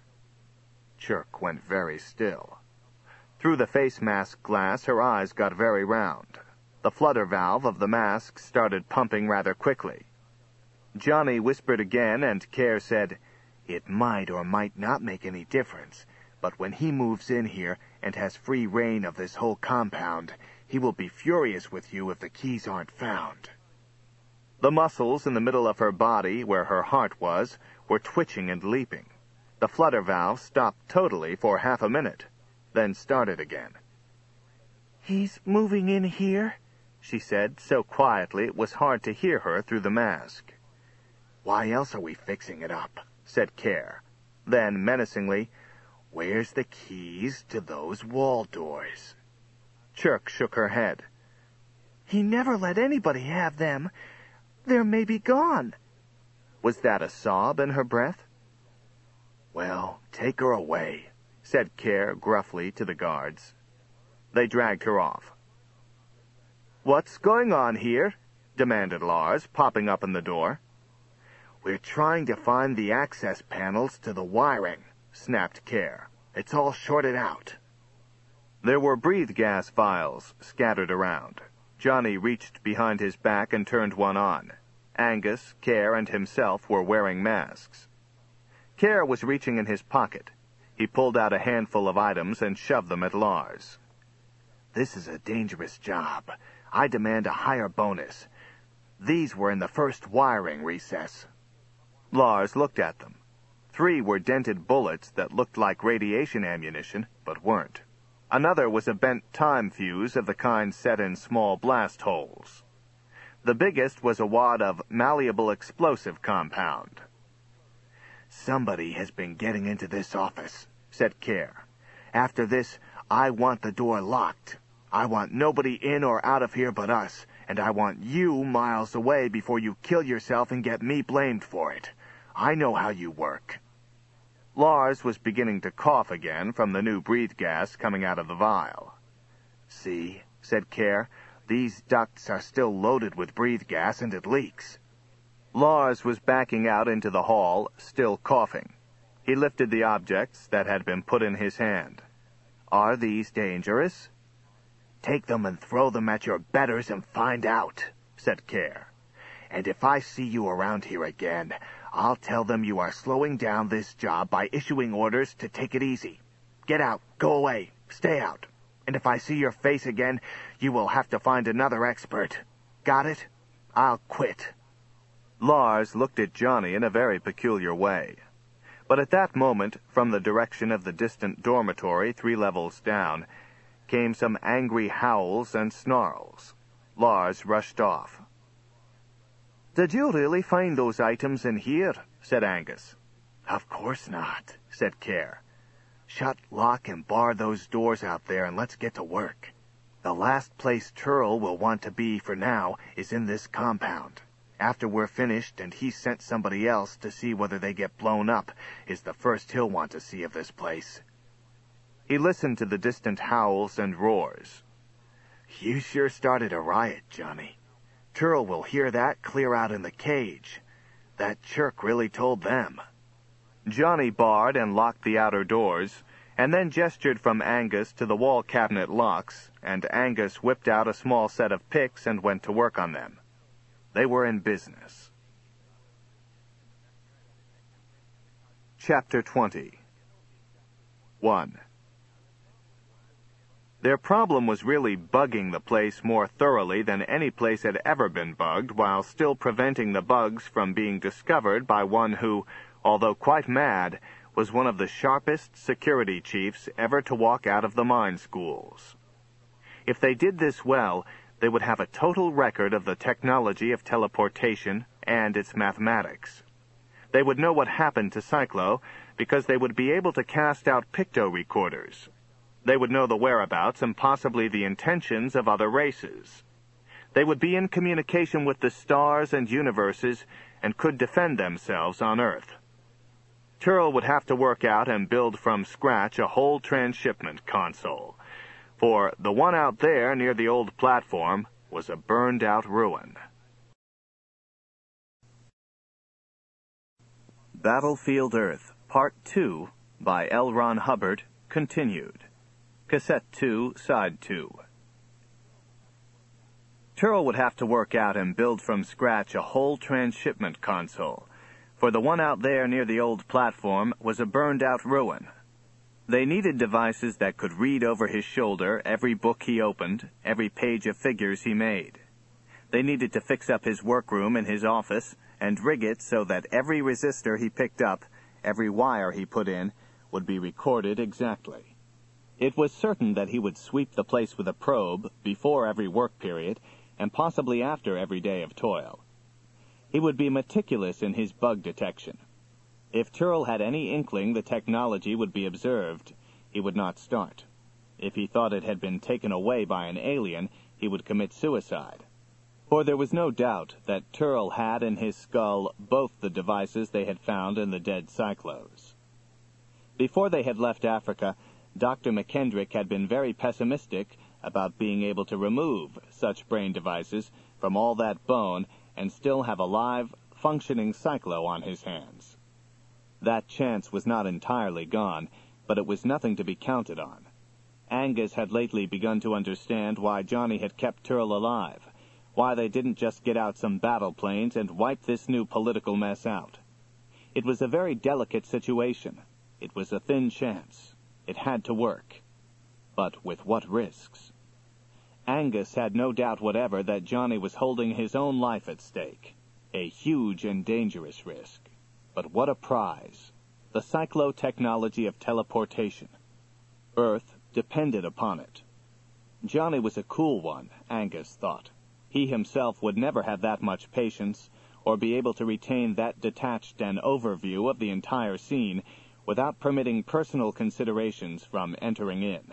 Speaker 2: Chirk went very still. Through the face mask glass, her eyes got very round. The flutter valve of the mask started pumping rather quickly. Johnny whispered again, and Care said, "It might or might not make any difference, but when he moves in here and has free reign of this whole compound, he will be furious with you if the keys aren't found." The muscles in the middle of her body, where her heart was, were twitching and leaping. The flutter valve stopped totally for half a minute, then started again. "He's moving in here?" she said, so quietly it was hard to hear her through the mask. "Why else are we fixing it up?" said Care. Then, menacingly, "Where's the keys to those wall doors?" Chirk shook her head. "He never let anybody have them. They're maybe gone." Was that a sob in her breath? "Well, take her away," said Care gruffly to the guards. They dragged her off. "What's going on here?" demanded Lars, popping up in the door. "We're trying to find the access panels to the wiring," snapped Care. "It's all shorted out." There were breathe gas vials scattered around. Johnny reached behind his back and turned one on. Angus, Care, and himself were wearing masks. Care was reaching in his pocket. He pulled out a handful of items and shoved them at Lars. "This is a dangerous job. I demand a higher bonus. These were in the first wiring recess." Lars looked at them. Three were dented bullets that looked like radiation ammunition, but weren't. Another was a bent time fuse of the kind set in small blast holes. The biggest was a wad of malleable explosive compound. "Somebody has been getting into this office," said Care. "After this, I want the door locked. I want nobody in or out of here but us, and I want you miles away before you kill yourself and get me blamed for it. I know how you work." Lars was beginning to cough again from the new breathe gas coming out of the vial. "See," said Care, "these ducts are still loaded with breathe gas and it leaks." Lars was backing out into the hall, still coughing. He lifted the objects that had been put in his hand. "Are these dangerous?" "Take them and throw them at your betters and find out," said Care. "And if I see you around here again, I'll tell them you are slowing down this job by issuing orders to take it easy. Get out, go away, stay out. And if I see your face again, you will have to find another expert. Got it? I'll quit." Lars looked at Johnny in a very peculiar way. But at that moment, from the direction of the distant dormitory three levels down, came some angry howls and snarls. Lars rushed off. "Did you really find those items in here?" said Angus. "Of course not," said Care. "Shut, lock, and bar those doors out there and let's get to work. The last place Turl will want to be for now is in this compound. After we're finished and he's sent somebody else to see whether they get blown up is the first he'll want to see of this place." He listened to the distant howls and roars. "You sure started a riot, Johnny. Turl will hear that clear out in the cage. That Chirk really told them." Johnny barred and locked the outer doors, and then gestured from Angus to the wall cabinet locks, and Angus whipped out a small set of picks and went to work on them. They were in business. Chapter twenty. one. Their problem was really bugging the place more thoroughly than any place had ever been bugged, while still preventing the bugs from being discovered by one who, although quite mad, was one of the sharpest security chiefs ever to walk out of the mine schools. If they did this well, they would have a total record of the technology of teleportation and its mathematics. They would know what happened to Cyclo, because they would be able to cast out picto-recorders. They would know the whereabouts and possibly the intentions of other races. They would be in communication with the stars and universes and could defend themselves on Earth. Turl would have to work out and build from scratch a whole transshipment console, for the one out there near the old platform
Speaker 1: was a burned-out ruin. Battlefield Earth, Part two, by L. Ron Hubbard, continued. Cassette two, Side two. Turl would have to work out and build from scratch a whole transshipment console, for the one out there near the old platform was a burned-out ruin. They needed devices that could read over his shoulder every book he opened, every page of figures he made. They needed to fix up his workroom and his office and rig it so that every resistor he picked up, every wire he put in, would be recorded exactly. It was certain that he would sweep the place with a probe before every work period and possibly after every day of toil. He would be meticulous in his bug detection. If Turl had any inkling the technology would be observed, he would not start. If he thought it had been taken away by an alien, he would commit suicide. For there was no doubt that Turl had in his skull both the devices they had found in the dead Cyclos. Before they had left Africa, Doctor McKendrick had been very pessimistic about being able to remove such brain devices from all that bone and still have a live, functioning Cyclo on his hands. That chance was not entirely gone, but it was nothing to be counted on. Angus had lately begun to understand why Johnny had kept Turl alive, why they didn't just get out some battle planes and wipe this new political mess out. It was a very delicate situation. It was a thin chance. It had to work. But with what risks? Angus had no doubt whatever that Johnny was holding his own life at stake. A huge and dangerous risk. But what a prize. The Cyclo technology of teleportation. Earth depended upon it. Johnny was a cool one, Angus thought. He himself would never have that much patience, or be able to retain that detached an overview of the entire scene without permitting personal considerations from entering in.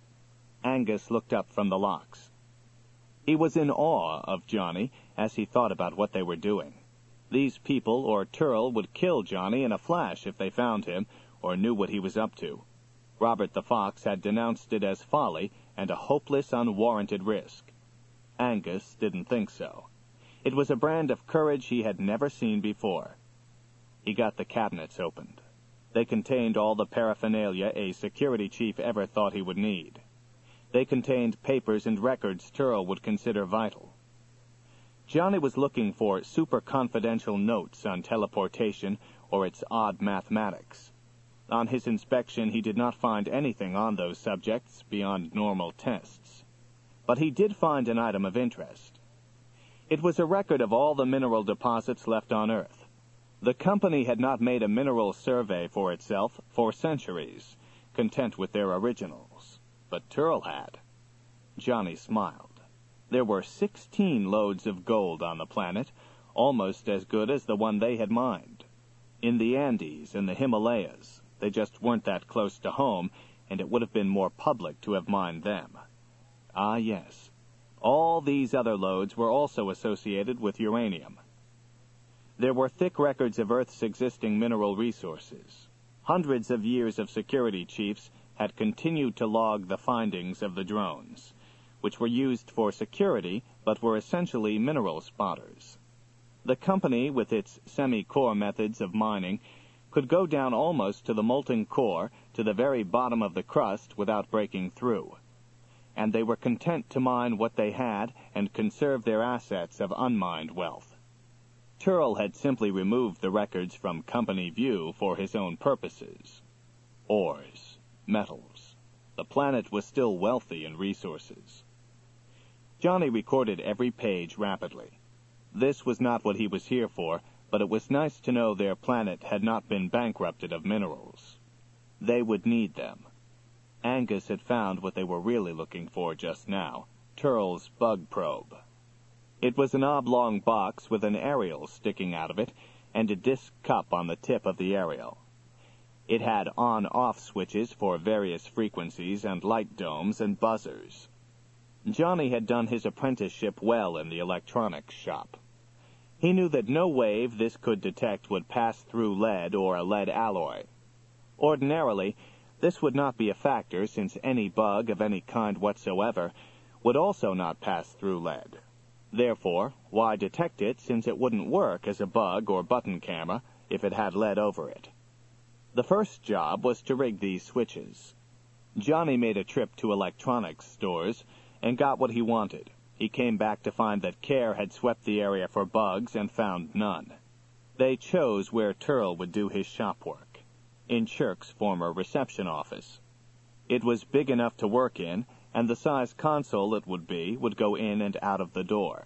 Speaker 1: Angus looked up from the locks. He was in awe of Johnny as he thought about what they were doing. These people or Turl would kill Johnny in a flash if they found him or knew what he was up to. Robert the Fox had denounced it as folly and a hopeless, unwarranted risk. Angus didn't think so. It was a brand of courage he had never seen before. He got the cabinets opened. They contained all the paraphernalia a security chief ever thought he would need. They contained papers and records Turl would consider vital. Johnny was looking for super-confidential notes on teleportation or its odd mathematics. On his inspection, he did not find anything on those subjects beyond normal tests. But he did find an item of interest. It was a record of all the mineral deposits left on Earth. The company had not made a mineral survey for itself for centuries, content with their originals. But Turl had. Johnny smiled. There were sixteen loads of gold on the planet, almost as good as the one they had mined. In the Andes and the Himalayas, they just weren't that close to home, and it would have been more public to have mined them. Ah, yes. All these other loads were also associated with uranium. There were thick records of Earth's existing mineral resources. Hundreds of years of security chiefs had continued to log the findings of the drones, which were used for security but were essentially mineral spotters. The company, with its semi-core methods of mining, could go down almost to the molten core, to the very bottom of the crust, without breaking through. And they were content to mine what they had and conserve their assets of unmined wealth. Turl had simply removed the records from company view for his own purposes. Ores, metals. The planet was still wealthy in resources. Johnny recorded every page rapidly. This was not what he was here for, but it was nice to know their planet had not been bankrupted of minerals. They would need them. Angus had found what they were really looking for just now, Turl's bug probe. It was an oblong box with an aerial sticking out of it and a disc cup on the tip of the aerial. It had on-off switches for various frequencies and light domes and buzzers. Johnny had done his apprenticeship well in the electronics shop. He knew that no wave this could detect would pass through lead or a lead alloy. Ordinarily, this would not be a factor, since any bug of any kind whatsoever would also not pass through lead. Therefore, why detect it since it wouldn't work as a bug or button camera if it had lead over it? The first job was to rig these switches. Johnny made a trip to electronics stores and got what he wanted. He came back to find that Care had swept the area for bugs and found none. They chose where Turl would do his shop work, in Shirk's former reception office. It was big enough to work in, and the size console it would be would go in and out of the door.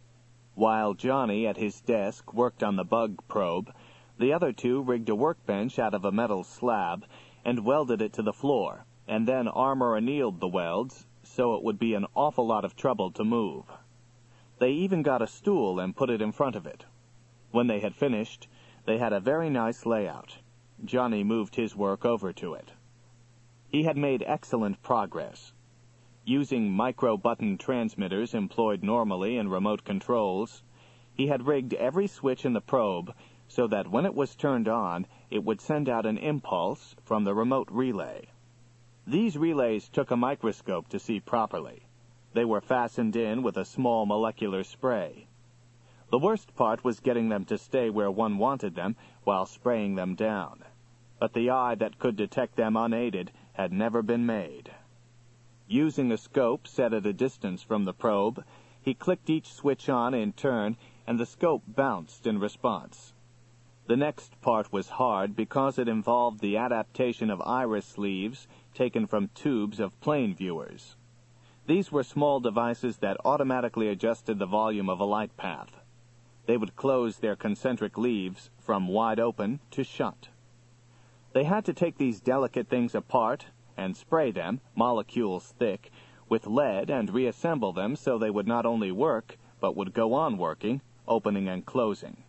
Speaker 1: While Johnny at his desk worked on the bug probe, the other two rigged a workbench out of a metal slab and welded it to the floor, and then armor-annealed the welds so it would be an awful lot of trouble to move. They even got a stool and put it in front of it. When they had finished, they had a very nice layout. Johnny moved his work over to it. He had made excellent progress. Using micro-button transmitters employed normally in remote controls, he had rigged every switch in the probe so that when it was turned on, it would send out an impulse from the remote relay. These relays took a microscope to see properly. They were fastened in with a small molecular spray. The worst part was getting them to stay where one wanted them while spraying them down. But the eye that could detect them unaided had never been made. Using a scope set at a distance from the probe, he clicked each switch on in turn, and the scope bounced in response. The next part was hard because it involved the adaptation of iris sleeves taken from tubes of plane viewers. These were small devices that automatically adjusted the volume of a light path. They would close their concentric leaves from wide open to shut. They had to take these delicate things apart and spray them, molecules thick, with lead and reassemble them so they would not only work, but would go on working, opening and closing.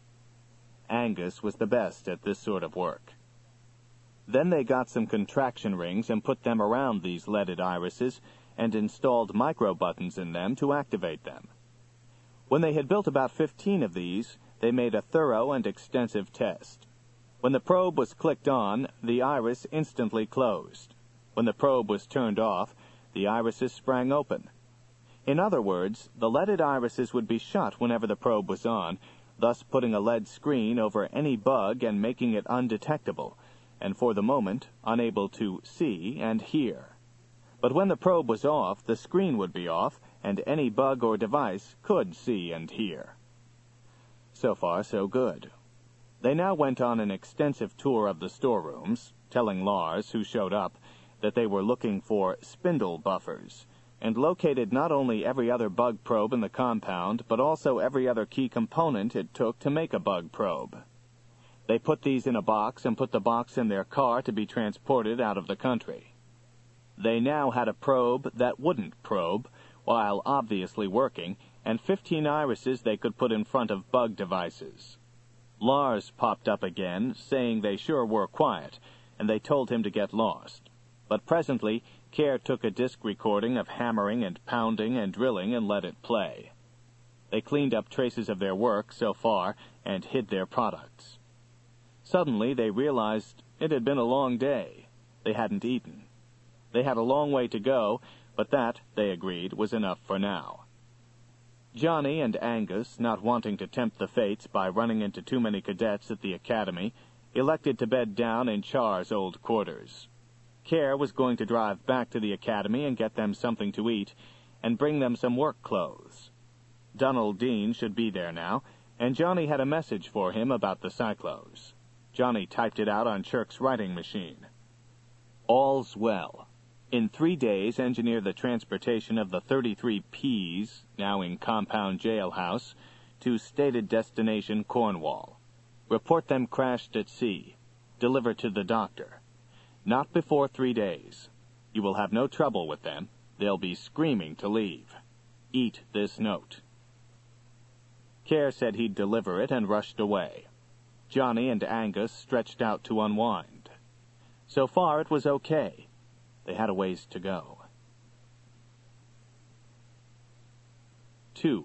Speaker 1: Angus was the best at this sort of work. Then they got some contraction rings and put them around these leaded irises and installed micro-buttons in them to activate them. When they had built about fifteen of these, they made a thorough and extensive test. When the probe was clicked on, the iris instantly closed. When the probe was turned off, the irises sprang open. In other words, the leaded irises would be shut whenever the probe was on, thus putting a lead screen over any bug and making it undetectable, and for the moment unable to see and hear. But when the probe was off, the screen would be off, and any bug or device could see and hear. So far, so good. They now went on an extensive tour of the storerooms, telling Lars, who showed up, that they were looking for spindle buffers, and located not only every other bug probe in the compound, but also every other key component it took to make a bug probe. They put these in a box and put the box in their car to be transported out of the country. They now had a probe that wouldn't probe, while obviously working, and fifteen irises they could put in front of bug devices. Lars popped up again, saying they sure were quiet, and they told him to get lost. But presently, Care took a disc recording of hammering and pounding and drilling and let it play. They cleaned up traces of their work so far and hid their products. Suddenly they realized it had been a long day. They hadn't eaten. They had a long way to go, but that, they agreed, was enough for now. Johnny and Angus, not wanting to tempt the fates by running into too many cadets at the academy, elected to bed down in Char's old quarters. Care was going to drive back to the academy and get them something to eat, and bring them some work clothes. Donald Dean should be there now, and Johnny had a message for him about the cyclos. Johnny typed it out on Shirk's writing machine. All's well. In three days, engineer the transportation of the thirty-three P's, now in compound jailhouse, to stated destination Cornwall. Report them crashed at sea. Deliver to the doctor. Not before three days. You will have no trouble with them. They'll be screaming to leave. Eat this note. Care said he'd deliver it and rushed away. Johnny and Angus stretched out to unwind. So far it was okay. They had a ways to go. Two.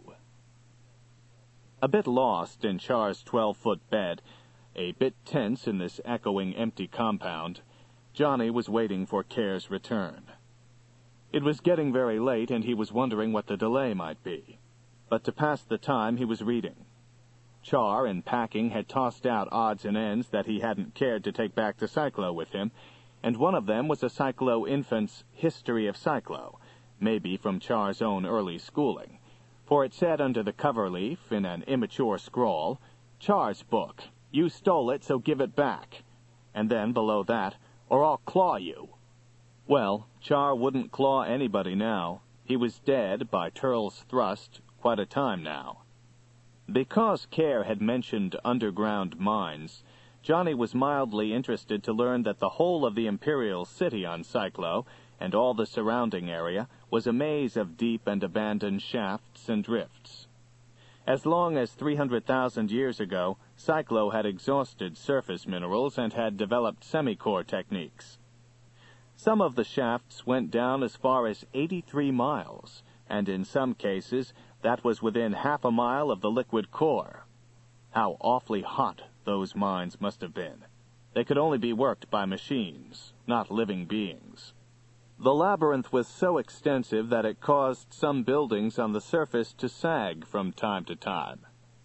Speaker 1: A bit lost in Char's twelve-foot bed, a bit tense in this echoing empty compound, Johnny was waiting for Care's return. It was getting very late, and he was wondering what the delay might be. but to pass the time he was reading. Char, in packing, had tossed out odds and ends that he hadn't cared to take back to Cyclo with him, and one of them was a Cyclo infant's History of Cyclo, maybe from Char's own early schooling, for it said under the cover leaf, in an immature scrawl, "Char's book. You stole it, so give it back." And then, below that, "Or I'll claw you." Well, Char wouldn't claw anybody now. He was dead, by Turl's thrust, quite a time now. Because Care had mentioned underground mines, Johnny was mildly interested to learn that the whole of the Imperial City on Cyclo, and all the surrounding area, was a maze of deep and abandoned shafts and drifts. As long as three hundred thousand years ago, Cyclo had exhausted surface minerals and had developed semi-core techniques. Some of the shafts went down as far as eighty-three miles, and in some cases that was within half a mile of the liquid core. How awfully hot those mines must have been. They could only be worked by machines, not living beings. The labyrinth was so extensive that it caused some buildings on the surface to sag from time to time.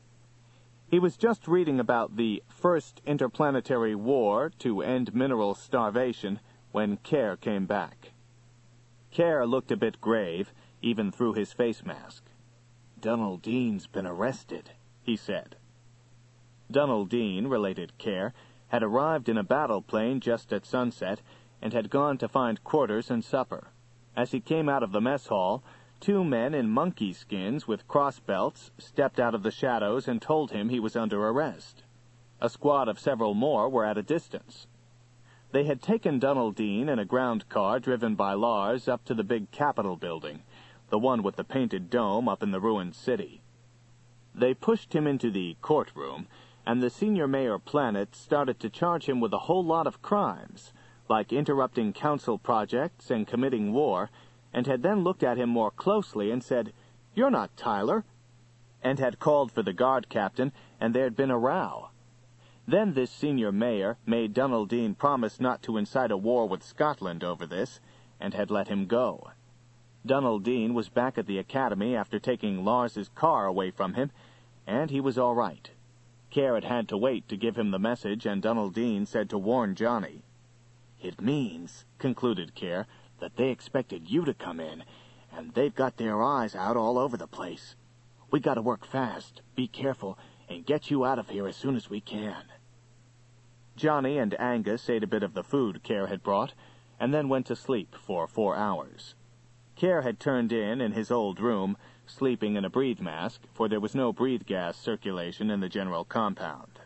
Speaker 1: He was just reading about the First Interplanetary War to end mineral starvation when Care came back. Care looked a bit grave, even through his face mask. "Donald Dean's been arrested," he said. Donald Dean, related Care, had arrived in a battle plane just at sunset and had gone to find quarters and supper. As he came out of the mess hall, two men in monkey skins with cross belts stepped out of the shadows and told him he was under arrest. A squad of several more were at a distance. They had taken Donald Dean in a ground car driven by Lars up to the big Capitol building, the one with the painted dome up in the ruined city. They pushed him into the courtroom, and the senior mayor Planet started to charge him with a whole lot of crimes, like interrupting council projects and committing war, and had then looked at him more closely and said, "You're not Tyler," and had called for the guard captain, and there'd been a row. Then this senior mayor made Donald Dean promise not to incite a war with Scotland over this, and had let him go. Donald Dean was back at the academy after taking Lars's car away from him, and he was all right. Care had had to wait to give him the message, and Donald Dean said to warn Johnny. "It means," concluded Care, "that they expected you to come in, and they've got their eyes out all over the place. We got to work fast, be careful, and get you out of here as soon as we can." Johnny and Angus ate a bit of the food Care had brought, and then went to sleep for four hours. Care had turned in in his old room, sleeping in a breathe mask, for there was no breathe gas circulation in the general compound.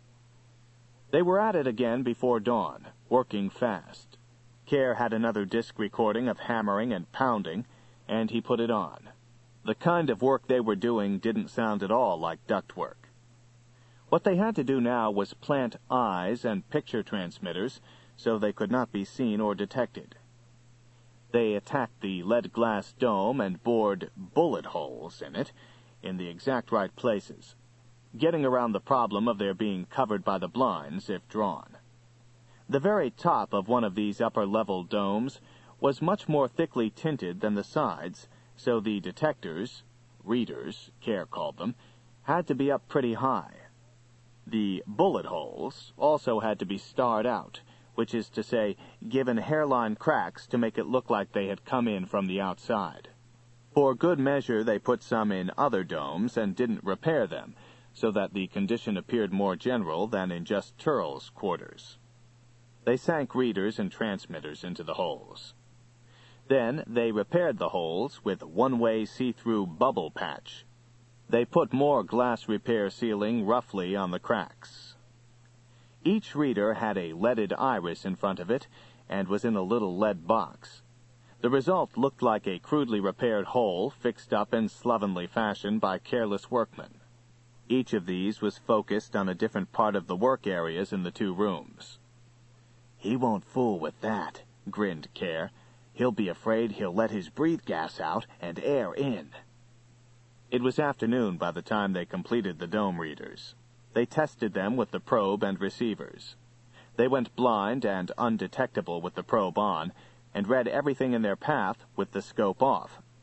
Speaker 1: They were at it again before dawn, working fast. Care had another disc recording of hammering and pounding, and he put it on. The kind of work they were doing didn't sound at all like duct work. What they had to do now was plant eyes and picture transmitters so they could not be seen or detected. They attacked the lead-glass dome and bored bullet holes in it in the exact right places, getting around the problem of their being covered by the blinds if drawn. The very top of one of these upper-level domes was much more thickly tinted than the sides, so the detectors, readers, Care called them, had to be up pretty high. The bullet holes also had to be starred out, which is to say, given hairline cracks to make it look like they had come in from the outside. For good measure, they put some in other domes and didn't repair them, so that the condition appeared more general than in just Turl's quarters. They sank readers and transmitters into the holes. Then they repaired the holes with one-way see-through bubble patch. They put more glass repair sealing roughly on the cracks. Each reader had a leaded iris in front of it and was in a little lead box. The result looked like a crudely repaired hole fixed up in slovenly fashion by careless workmen. Each of these was focused on a different part of the work areas in the two rooms. "He won't fool with that," grinned Care. "He'll be afraid he'll let his breathe gas out and air in." It was afternoon by the time they completed the dome readers. They tested them with the probe and receivers. They went blind and undetectable with the probe on, and read everything in their path with the scope off.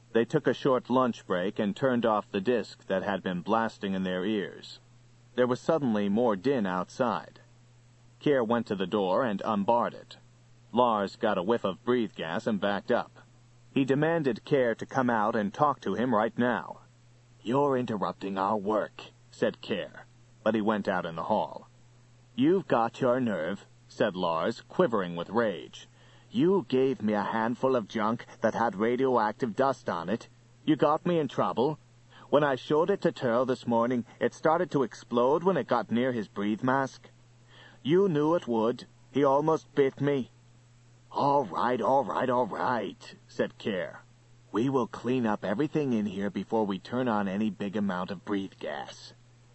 Speaker 1: They took a short lunch break and turned off the disc that had been blasting in their ears. There was suddenly more din outside. Care went to the door and unbarred it. Lars got a whiff of breathe gas and backed up. He demanded Care to come out and talk to him right now.
Speaker 2: "You're interrupting our work," said Care, but he went out in the hall. "You've got your nerve," said Lars, quivering with rage. "You gave me a handful of junk that had radioactive dust on it. You got me in trouble. When I showed it to Turl this morning, it started to explode when it got near his breathe mask. You knew it would. He almost bit me." "All right, all right, all right," said Care. "We will clean up everything in here before we turn on any big amount of breathe gas."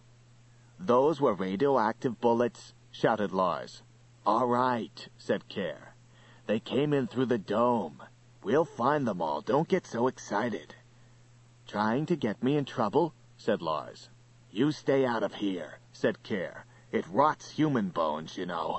Speaker 2: "Those were radioactive bullets," shouted Lars. "All right," said Care. "They came in through the dome. We'll find them all. Don't get so excited." "Trying to get me in trouble?" said Lars. "You stay out of here," said Care. "It rots human bones, you know."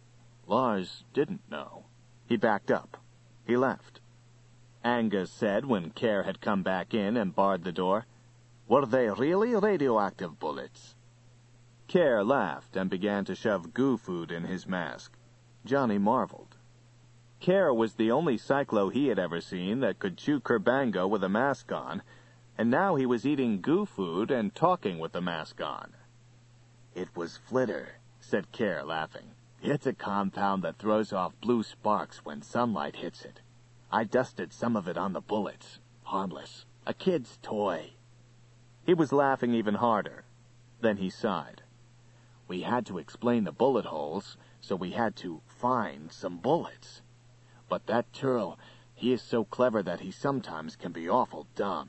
Speaker 1: Lars didn't know. He backed up. He left. Angus said when Care had come back in and barred the door, "Were they really radioactive bullets?" Care laughed and began to shove goo food in his mask. Johnny marveled. Care was the only cyclo he had ever seen that could chew Kerbango with a mask on, and now he was eating goo food and talking with the mask on.
Speaker 2: "It was flitter," said Care, laughing. "It's a compound that throws off blue sparks when sunlight hits it. I dusted some of it on the bullets. Harmless. A kid's toy."
Speaker 1: He was laughing even harder. Then he sighed.
Speaker 2: "We had to explain the bullet holes, so we had to find some bullets. But that Turl, he is so clever that he sometimes can be awful dumb."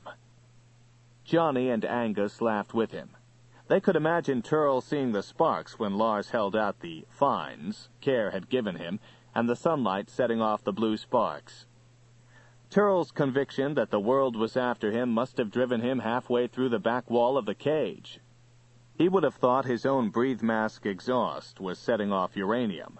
Speaker 1: Johnny and Angus laughed with him. They could imagine Turl seeing the sparks when Lars held out the finds Care had given him, and the sunlight setting off the blue sparks. Turl's conviction that the world was after him must have driven him halfway through the back wall of the cage. He would have thought his own breathe mask exhaust was setting off uranium.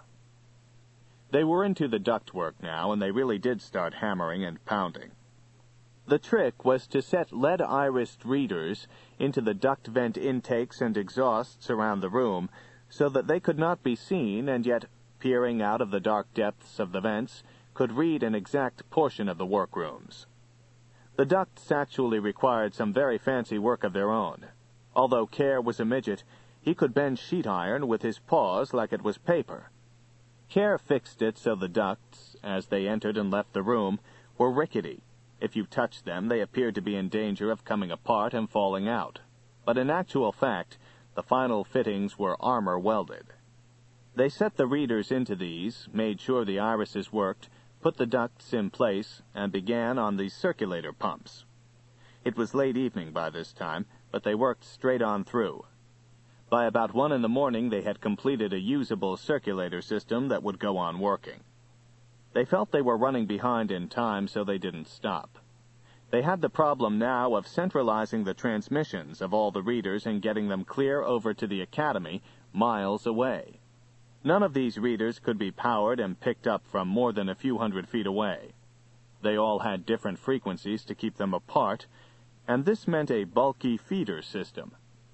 Speaker 1: They were into the ductwork now, and they really did start hammering and pounding. The trick was to set lead-irised readers into the duct vent intakes and exhausts around the room so that they could not be seen and yet, peering out of the dark depths of the vents, could read an exact portion of the workrooms. The ducts actually required some very fancy work of their own. Although Care was a midget, he could bend sheet iron with his paws like it was paper. Care fixed it so the ducts, as they entered and left the room, were rickety. If you touched them, they appeared to be in danger of coming apart and falling out. But in actual fact, the final fittings were armor welded. They set the readers into these, made sure the irises worked, put the ducts in place, and began on the circulator pumps. It was late evening by this time, but they worked straight on through. By about one in the morning, they had completed a usable circulator system that would go on working. They felt they were running behind in time, so they didn't stop. They had the problem now of centralizing the transmissions of all the readers and getting them clear over to the academy, miles away. None of these readers could be powered and picked up from more than a few hundred feet away. They all had different frequencies to keep them apart, and this meant a bulky feeder system.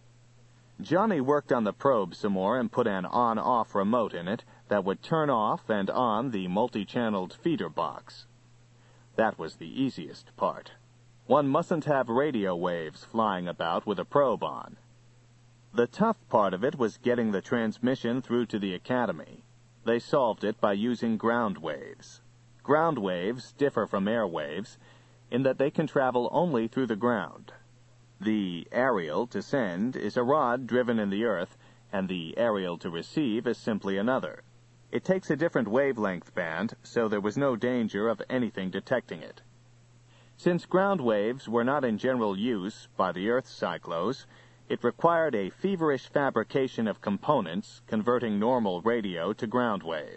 Speaker 1: Johnny worked on the probe some more and put an on-off remote in it that would turn off and on the multi-channeled feeder box. That was the easiest part. One mustn't have radio waves flying about with a probe on. The tough part of it was getting the transmission through to the academy. They solved it by using ground waves. Ground waves differ from air waves in that they can travel only through the ground. The aerial to send is a rod driven in the earth, and the aerial to receive is simply another. It takes a different wavelength band, so there was no danger of anything detecting it. Since ground waves were not in general use by the Earth cyclos, it required a feverish fabrication of components converting normal radio to ground wave.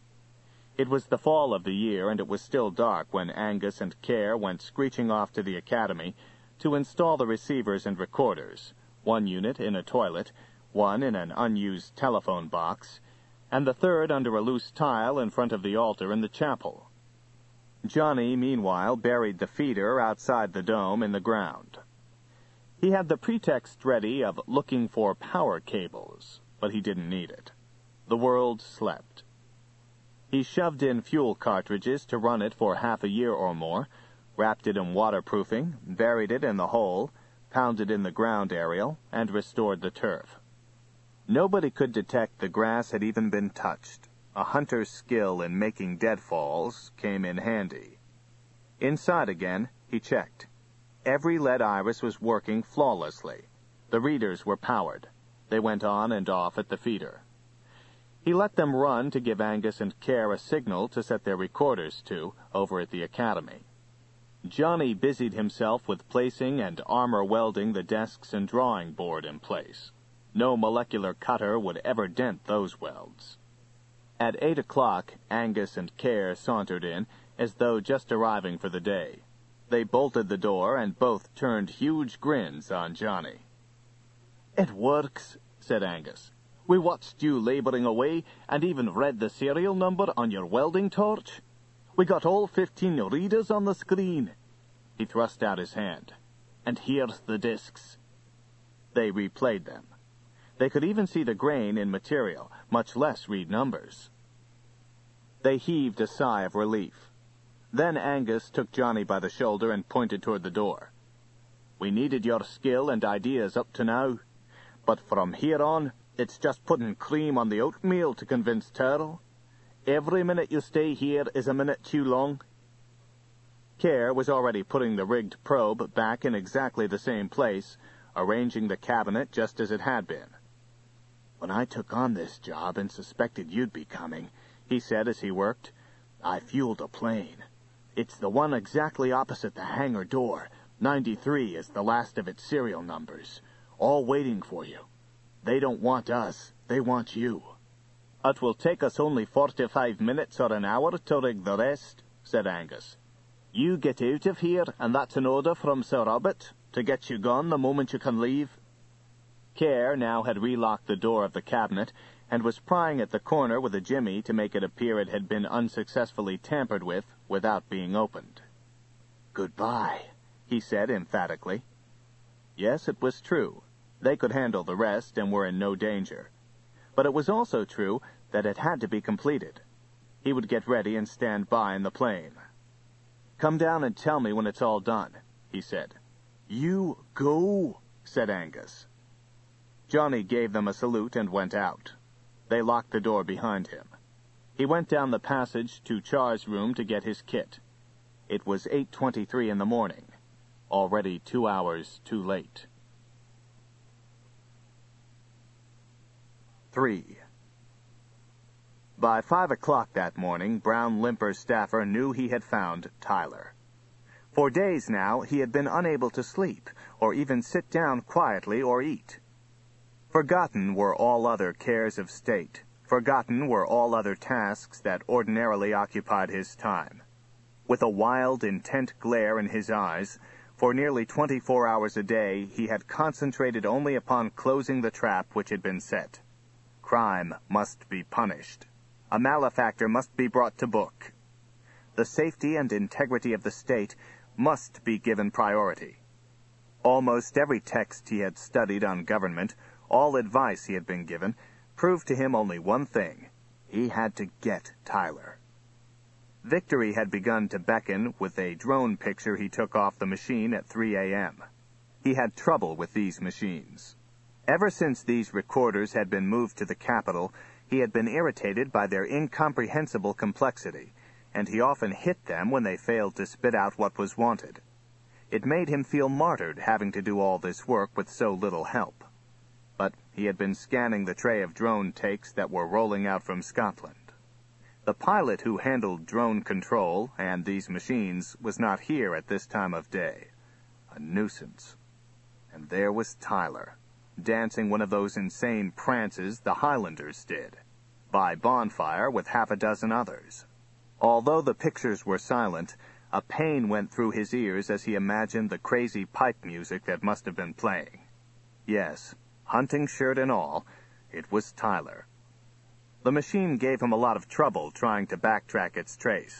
Speaker 1: It was the fall of the year, and it was still dark when Angus and Care went screeching off to the academy to install the receivers and recorders, one unit in a toilet, one in an unused telephone box, and the third under a loose tile in front of the altar in the chapel. Johnny, meanwhile, buried the feeder outside the dome in the ground. He had the pretext ready of looking for power cables, but he didn't need it. The world slept. He shoved in fuel cartridges to run it for half a year or more, wrapped it in waterproofing, buried it in the hole, pounded in the ground aerial, and restored the turf. Nobody could detect the grass had even been touched. A hunter's skill in making deadfalls came in handy. Inside again, he checked. Every lead iris was working flawlessly. The readers were powered. They went on and off at the feeder. He let them run to give Angus and Care a signal to set their recorders to over at the academy. Johnny busied himself with placing and armor welding the desks and drawing board in place. No molecular cutter would ever dent those welds. At eight o'clock, Angus and Care sauntered in, as though just arriving for the day. They bolted the door, and both turned huge grins on Johnny. "It works," said Angus. "We watched you laboring away, and even read the serial number on your welding torch. We got all fifteen readers on the screen." He thrust out his hand. "And here's the discs." They replayed them. They could even see the grain in material, much less read numbers. They heaved a sigh of relief. Then Angus took Johnny by the shoulder and pointed toward the door. "We needed your skill and ideas up to now, but from here on, it's just putting cream on the oatmeal to convince Turl. Every minute you stay here is a minute too long." Care was already putting the rigged probe back in exactly the same place, arranging the cabinet just as it had been. "When I took on this job and suspected you'd be coming," he said as he worked, "I fueled a plane. It's the one exactly opposite the hangar door. ninety-three is the last of its serial numbers. All waiting for you. They don't want us. They want you." "It will take us only forty-five minutes or an hour to rig the rest," said Angus. "You get out of here, and that's an order from Sir Robert to get you gone the moment you can leave." Care now had relocked the door of the cabinet and was prying at the corner with a jimmy to make it appear it had been unsuccessfully tampered with without being opened. "Goodbye," he said emphatically. Yes, it was true. They could handle the rest and were in no danger. But it was also true that it had to be completed. He would get ready and stand by in the plane. "Come down and tell me when it's all done," he said. "You go," said Angus. Johnny gave them a salute and went out. They locked the door behind him. He went down the passage to Char's room to get his kit. It was eight twenty-three in the morning, already two hours too late. Three. By five o'clock that morning, Brown Limper's staffer knew he had found Tyler. For days now, he had been unable to sleep, or even sit down quietly or eat. Forgotten were all other cares of state. Forgotten were all other tasks that ordinarily occupied his time. With a wild, intent glare in his eyes, for nearly twenty-four hours a day, he had concentrated only upon closing the trap which had been set. Crime must be punished. A malefactor must be brought to book. The safety and integrity of the state must be given priority. Almost every text he had studied on government, all advice he had been given, proved to him only one thing. He had to get Tyler. Victory had begun to beckon with a drone picture he took off the machine at three a.m. He had trouble with these machines. Ever since these recorders had been moved to the capital, he had been irritated by their incomprehensible complexity, and he often hit them when they failed to spit out what was wanted. It made him feel martyred having to do all this work with so little help. But he had been scanning the tray of drone takes that were rolling out from Scotland. The pilot who handled drone control and these machines was not here at this time of day. A nuisance. And there was Tyler, dancing one of those insane prances the Highlanders did, by bonfire with half a dozen others. Although the pictures were silent, a pain went through his ears as he imagined the crazy pipe music that must have been playing. Yes, hunting shirt and all, it was Tyler. The machine gave him a lot of trouble trying to backtrack its trace.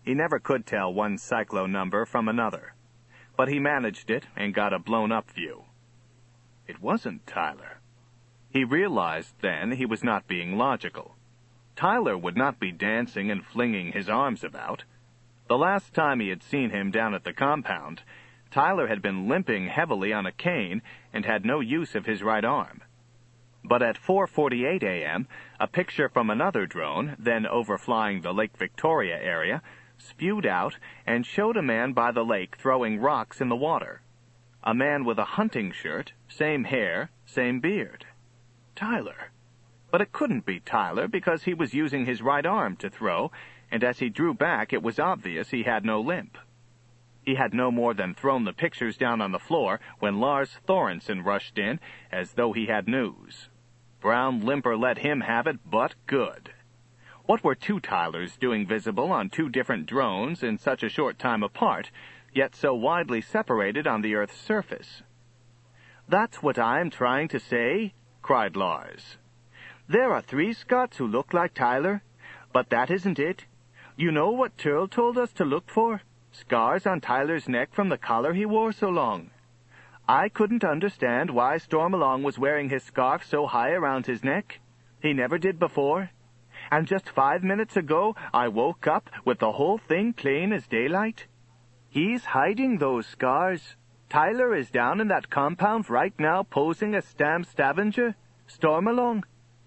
Speaker 1: He never could tell one cyclo number from another, but he managed it and got a blown-up view. It wasn't Tyler. He realized then he was not being logical. Tyler would not be dancing and flinging his arms about. The last time he had seen him down at the compound, Tyler had been limping heavily on a cane and had no use of his right arm. But at four forty-eight a.m., a picture from another drone, then overflying the Lake Victoria area, spewed out and showed a man by the lake throwing rocks in the water. A man with a hunting shirt, same hair, same beard. Tyler. But it couldn't be Tyler because he was using his right arm to throw, and as he drew back it was obvious he had no limp. He had no more than thrown the pictures down on the floor when Lars Thorensen rushed in as though he had news. Brown Limper let him have it, but good. What were two Tylers doing visible on two different drones in such a short time apart, yet so widely separated on the Earth's surface? "That's what I'm trying to say," cried Lars. "There are three Scots who look like Tyler, but that isn't it. You know what Turl told us to look for? Scars on Tyler's neck from the collar he wore so long. I couldn't understand why Stormalong was wearing his scarf so high around his neck. He never did before. And just five minutes ago, I woke up with the whole thing plain as daylight. He's hiding those scars. Tyler is down in that compound right now posing as Stam Stavanger, Stormalong."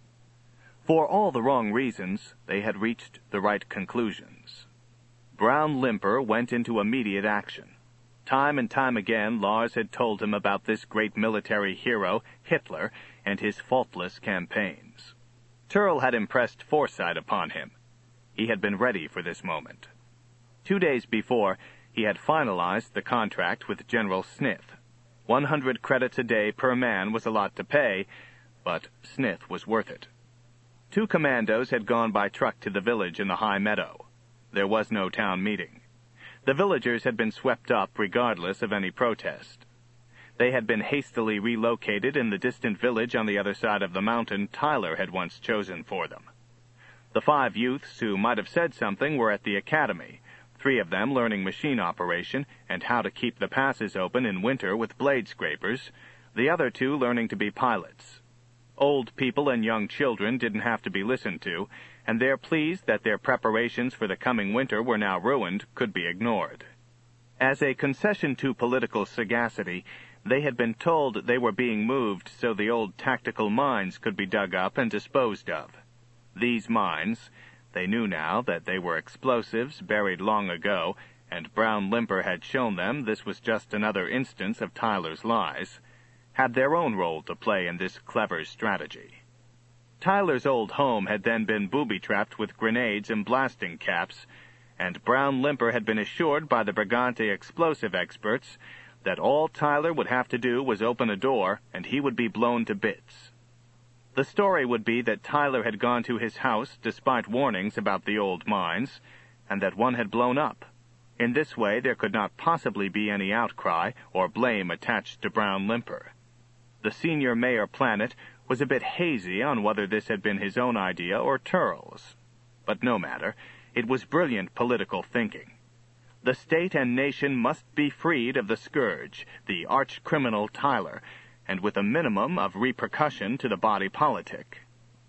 Speaker 1: For all the wrong reasons, they had reached the right conclusions. Brown Limper went into immediate action. Time and time again, Lars had told him about this great military hero, Hitler, and his faultless campaigns. Turl had impressed foresight upon him. He had been ready for this moment. Two days before, he had finalized the contract with General Snith. One hundred credits a day per man was a lot to pay, but Snith was worth it. Two commandos had gone by truck to the village in the high meadow. There was no town meeting. The villagers had been swept up regardless of any protest. They had been hastily relocated in the distant village on the other side of the mountain Tyler had once chosen for them. The five youths who might have said something were at the academy, three of them learning machine operation and how to keep the passes open in winter with blade scrapers, the other two learning to be pilots. Old people and young children didn't have to be listened to, and their pleas that their preparations for the coming winter were now ruined could be ignored. As a concession to political sagacity, they had been told they were being moved so the old tactical mines could be dug up and disposed of. These mines, they knew now that they were explosives buried long ago, and Brown Limper had shown them this was just another instance of Tyler's lies, had their own role to play in this clever strategy. Tyler's old home had then been booby-trapped with grenades and blasting caps, and Brown Limper had been assured by the Brigante explosive experts that all Tyler would have to do was open a door and he would be blown to bits. The story would be that Tyler had gone to his house despite warnings about the old mines, and that one had blown up. In this way there could not possibly be any outcry or blame attached to Brown Limper. The senior Mayor Planet was a bit hazy on whether this had been his own idea or Turl's. But no matter, it was brilliant political thinking. The state and nation must be freed of the scourge, the arch-criminal Tyler, and with a minimum of repercussion to the body politic.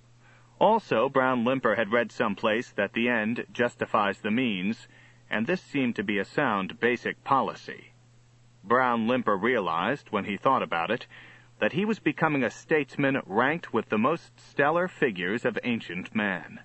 Speaker 1: Also, Brown Limper had read someplace that the end justifies the means, and this seemed to be a sound basic policy. Brown Limper realized, when he thought about it, that he was becoming a statesman ranked with the most stellar figures of ancient man.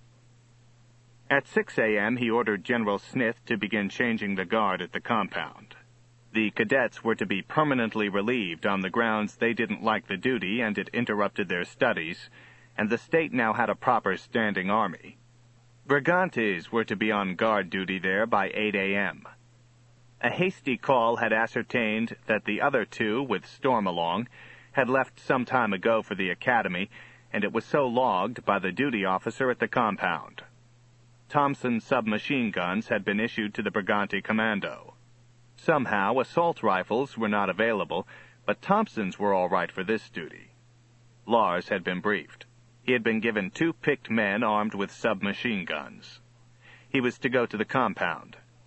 Speaker 1: At six a.m. he ordered General Snith to begin changing the guard at the compound. The cadets were to be permanently relieved on the grounds they didn't like the duty and it interrupted their studies, and the state now had a proper standing army. Brigantes were to be on guard duty there by eight a.m. A hasty call had ascertained that the other two, with Stormalong, had left some time ago for the academy, and it was so logged by the duty officer at the compound. Thompson submachine guns had been issued to the Brigante Commando. Somehow, assault rifles were not available, but Thompson's were all right for this duty. Lars had been briefed. He had been given two picked men armed with submachine guns. He was to go to the compound.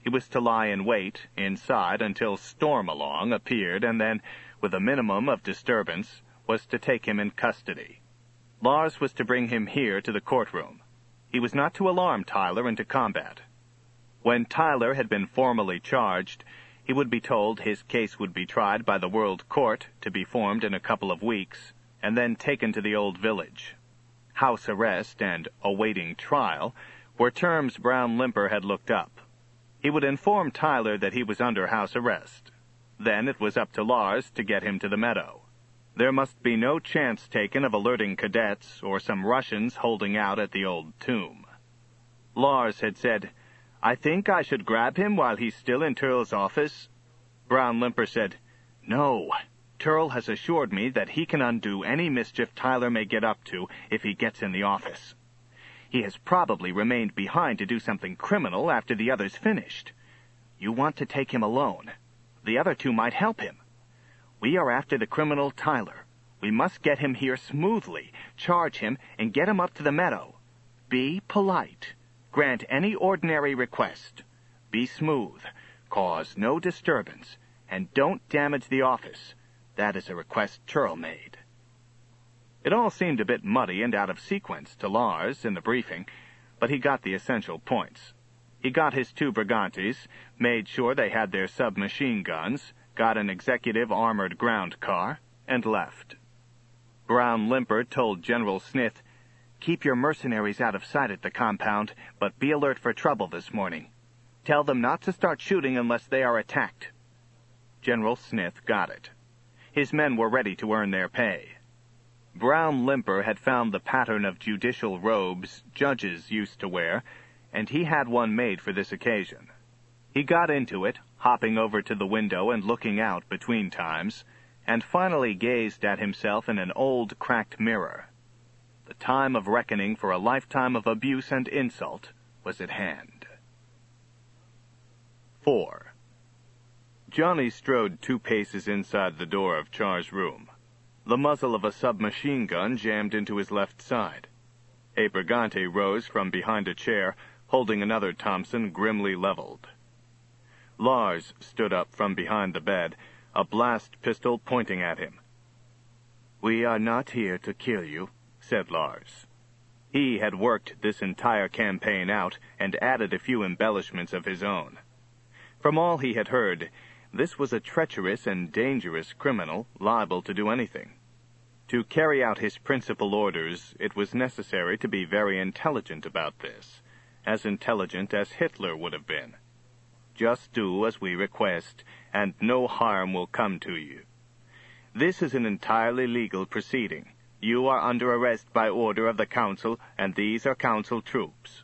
Speaker 1: He was to lie in wait inside until Stormalong appeared, and then, with a minimum of disturbance, was to take him in custody. Lars was to bring him here to the courtroom. He was not to alarm Tyler into combat. When Tyler had been formally charged, he would be told his case would be tried by the World Court, to be formed in a couple of weeks, and then taken to the Old Village. House arrest and awaiting trial were terms Brown Limper had looked up. He would inform Tyler that he was under house arrest. Then it was up to Lars to get him to the meadow. There must be no chance taken of alerting cadets or some Russians holding out at the old tomb. Lars had said, "I think I should grab him while he's still in Turl's office." Brown Limper said, "No. Turl has assured me that he can undo any mischief Tyler may get up to if he gets in the office. He has probably remained behind to do something criminal after the others finished. You want to take him alone. The other two might help him. We are after the criminal Tyler. We must get him here smoothly, charge him, and get him up to the meadow. Be polite. Grant any ordinary request. Be smooth. Cause no disturbance. And don't damage the office. That is a request Turl made." It all seemed a bit muddy and out of sequence to Lars in the briefing, but he got the essential points. He got his two Brigantes, made sure they had their submachine guns, got an executive armored ground car, and left. Brown Limper told General Smith, "Keep your mercenaries out of sight at the compound, but be alert for trouble this morning. Tell them not to start shooting unless they are attacked." General Smith got it. His men were ready to earn their pay. Brown Limper had found the pattern of judicial robes judges used to wear, and he had one made for this occasion. He got into it, hopping over to the window and looking out between times, and finally gazed at himself in an old cracked mirror. The time of reckoning for a lifetime of abuse and insult was at hand. Four. Johnny strode two paces inside the door of Char's room. The muzzle of a submachine gun jammed into his left side. A Brigante rose from behind a chair, holding another Thompson grimly leveled. Lars stood up from behind the bed, a blast pistol pointing at him. "We are not here to kill you," said Lars. He had worked this entire campaign out and added a few embellishments of his own. From all he had heard, this was a treacherous and dangerous criminal liable to do anything. To carry out his principal orders, it was necessary to be very intelligent about this, as intelligent as Hitler would have been. Just do as we request, and no harm will come to you. This is an entirely legal proceeding. You are under arrest by order of the Council, and these are Council troops.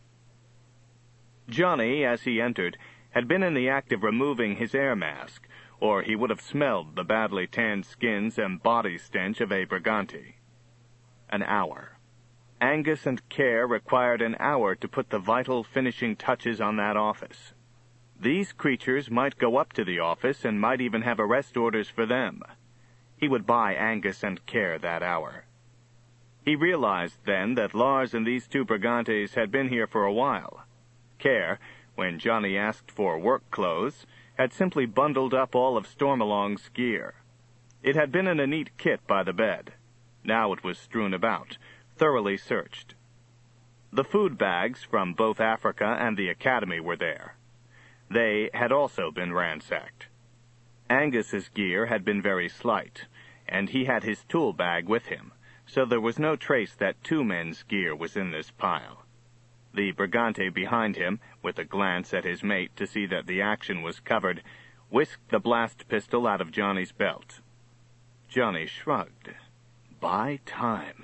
Speaker 1: Johnny, as he entered, had been in the act of removing his air mask, or he would have smelled the badly tanned skins and body stench of a Brigante. An hour. Angus and Care required an hour to put the vital finishing touches on that office. These creatures might go up to the office and might even have arrest orders for them. He would buy Angus and Care that hour. He realized then that Lars and these two Brigantes had been here for a while. Care, when Johnny asked for work clothes, had simply bundled up all of Stormalong's gear. It had been in a neat kit by the bed. Now it was strewn about, thoroughly searched. The food bags from both Africa and the Academy were there. They had also been ransacked. Angus's gear had been very slight, and he had his tool bag with him, so there was no trace that two men's gear was in this pile. The Brigante behind him, with a glance at his mate to see that the action was covered, whisked the blast pistol out of Johnny's belt. Johnny shrugged. Buy time.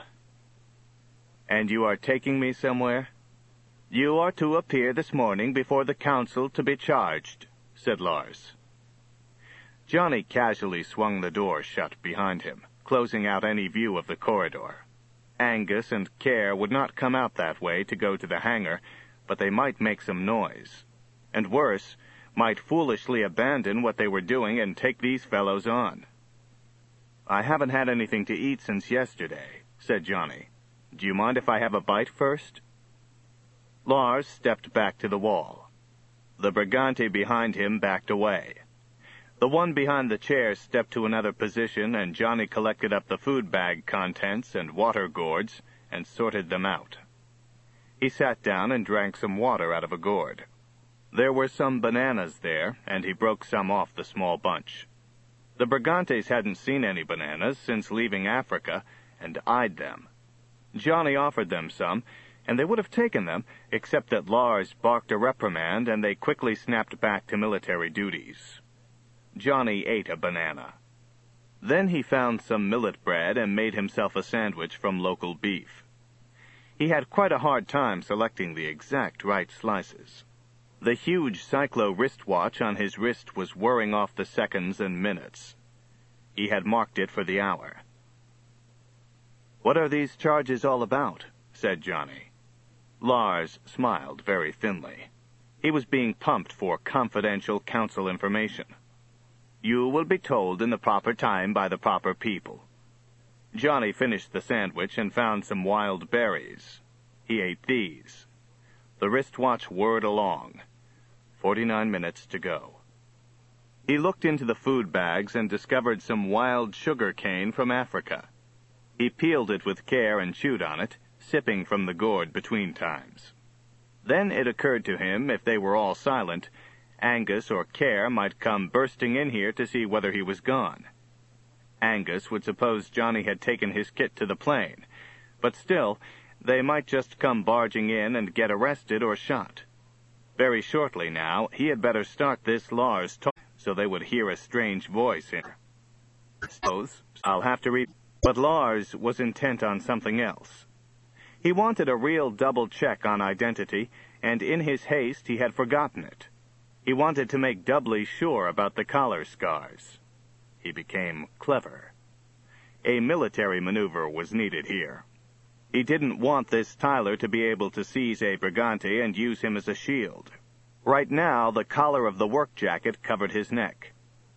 Speaker 1: "And you are taking me somewhere?" "You are to appear this morning before the Council to be charged," said Lars. Johnny casually swung the door shut behind him, closing out any view of the corridor. Angus and Care would not come out that way to go to the hangar, but they might make some noise. And worse, might foolishly abandon what they were doing and take these fellows on. "I haven't had anything to eat since yesterday," said Johnny. "Do you mind if I have a bite first?" Lars stepped back to the wall. The brigante behind him backed away. The one behind the chair stepped to another position, and Johnny collected up the food bag contents and water gourds and sorted them out. He sat down and drank some water out of a gourd. There were some bananas there, and he broke some off the small bunch. The brigantes hadn't seen any bananas since leaving Africa, and eyed them. Johnny offered them some, and they would have taken them, except that Lars barked a reprimand, and they quickly snapped back to military duties. Johnny ate a banana. Then he found some millet bread and made himself a sandwich from local beef. He had quite a hard time selecting the exact right slices. The huge cyclo wristwatch on his wrist was whirring off the seconds and minutes. He had marked it for the hour. "What are these charges all about?" said Johnny. Lars smiled very thinly. He was being pumped for confidential council information. "You will be told in the proper time by the proper people." Johnny finished the sandwich and found some wild berries. He ate these. The wristwatch whirred along. Forty-nine minutes to go. He looked into the food bags and discovered some wild sugar cane from Africa. He peeled it with care and chewed on it, sipping from the gourd between times. Then it occurred to him, if they were all silent, Angus or Care might come bursting in here to see whether he was gone. Angus would suppose Johnny had taken his kit to the plane, but still, they might just come barging in and get arrested or shot. Very shortly now, he had better start this Lars talk so they would hear a strange voice in her. Suppose I'll have to read. But Lars was intent on something else. He wanted a real double check on identity, and in his haste he had forgotten it. He wanted to make doubly sure about the collar scars. He became clever. A military maneuver was needed here. He didn't want this Tyler to be able to seize a brigante and use him as a shield. Right now, the collar of the work jacket covered his neck.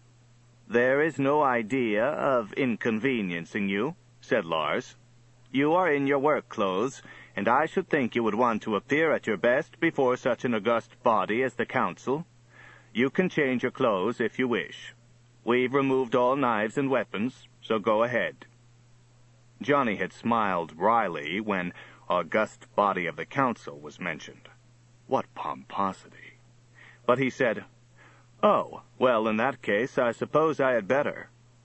Speaker 1: "There is no idea of inconveniencing you," said Lars. "You are in your work clothes, and I should think you would want to appear at your best before such an august body as the Council. You can change your clothes if you wish. We've removed all knives and weapons, so go ahead." Johnny had smiled wryly when august body of the Council was mentioned. What pomposity. But he said, "Oh, well, in that case, I suppose I had better."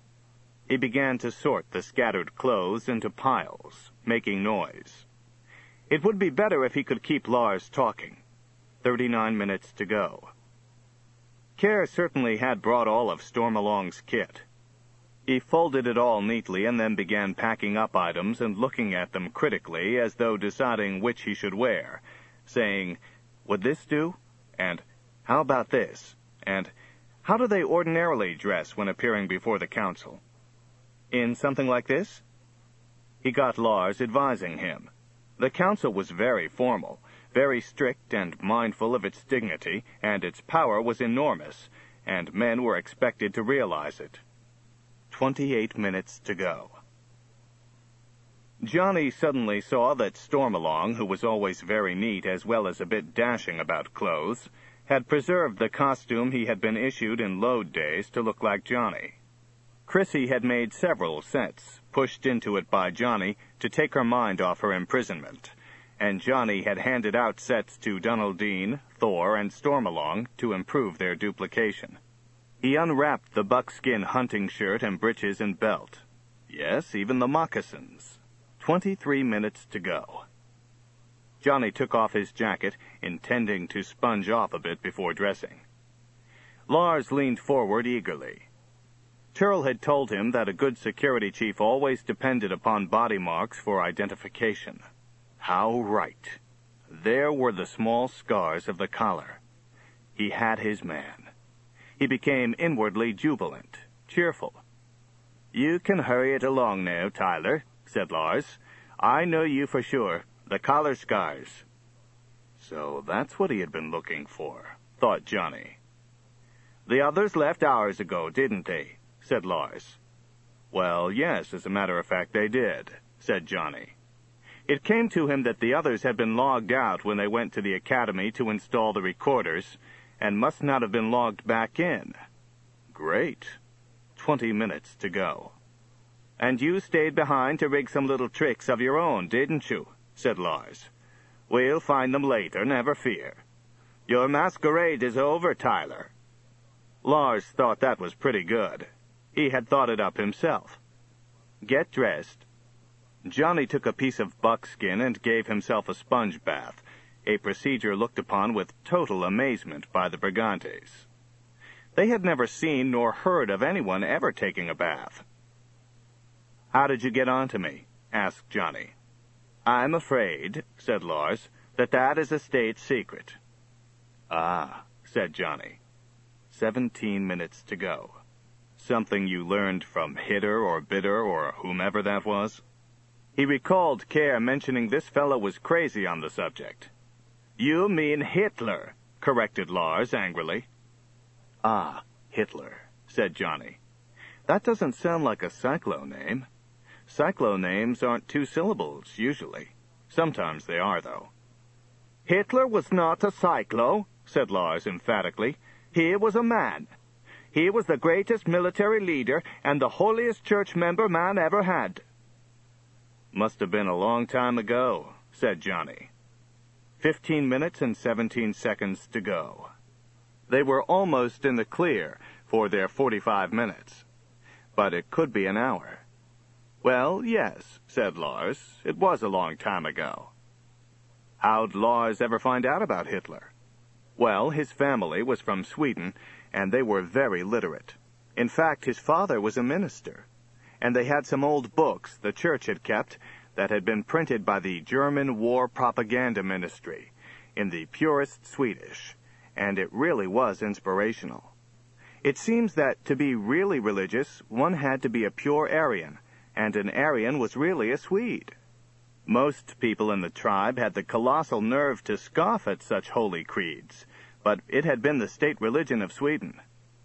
Speaker 1: He began to sort the scattered clothes into piles, making noise. It would be better if he could keep Lars talking. Thirty-nine minutes to go. Care certainly had brought all of Stormalong's kit. He folded it all neatly and then began packing up items and looking at them critically as though deciding which he should wear, saying, "Would this do?" and "How about this?" and "How do they ordinarily dress when appearing before the Council?" "In something like this?" He got Lars advising him. The Council was very formal, very strict and mindful of its dignity, and its power was enormous, and men were expected to realize it. Twenty-eight minutes to go. Johnny suddenly saw that Stormalong, who was always very neat as well as a bit dashing about clothes, had preserved the costume he had been issued in load days to look like Johnny. Chrissy had made several sets, pushed into it by Johnny to take her mind off her imprisonment, and Johnny had handed out sets to Donaldine, Thor, and Stormalong to improve their duplication. He unwrapped the buckskin hunting shirt and breeches and belt. Yes, even the moccasins. Twenty-three minutes to go. Johnny took off his jacket, intending to sponge off a bit before dressing. Lars leaned forward eagerly. Turl had told him that a good security chief always depended upon body marks for identification. How right. There were the small scars of the collar. He had his man. He became inwardly jubilant, cheerful. "You can hurry it along now, Tyler," said Lars. "I know you for sure. The collar scars." So that's what he had been looking for, thought Johnny. "The others left hours ago, didn't they?" said Lars. "Well, yes, as a matter of fact, they did," said Johnny. It came to him that the others had been logged out when they went to the academy to install the recorders, and must not have been logged back in. Great. Twenty minutes to go. And you stayed behind to rig some little tricks of your own, didn't you? Said Lars. We'll find them later, never fear. Your masquerade is over, Tyler. Lars thought that was pretty good. He had thought it up himself. Get dressed. Johnny took a piece of buckskin and gave himself a sponge bath, a procedure looked upon with total amazement by the Brigantes. They had never seen nor heard of anyone ever taking a bath. How did you get on to me? Asked Johnny. I'm afraid, said Lars, that that is a state secret. Ah, said Johnny. Seventeen minutes to go. Something you learned from Hitter or Bitter or whomever that was? He recalled Care mentioning this fellow was crazy on the subject. You mean Hitler, corrected Lars angrily. Ah, Hitler, said Johnny. That doesn't sound like a cyclo name. Cyclo names aren't two syllables, usually. Sometimes they are, though. Hitler was not a cyclo, said Lars emphatically. He was a man. He was the greatest military leader and the holiest church member man ever had. Must have been a long time ago, said Johnny. Fifteen minutes and seventeen seconds to go. They were almost in the clear for their forty-five minutes. But it could be an hour. Well, yes, said Lars. It was a long time ago. How'd Lars ever find out about Hitler? Well, his family was from Sweden, and they were very literate. In fact, his father was a minister, and they had some old books the church had kept that had been printed by the German War Propaganda Ministry in the purest Swedish, and it really was inspirational. It seems that to be really religious, one had to be a pure Aryan, and an Aryan was really a Swede. Most people in the tribe had the colossal nerve to scoff at such holy creeds, but it had been the state religion of Sweden.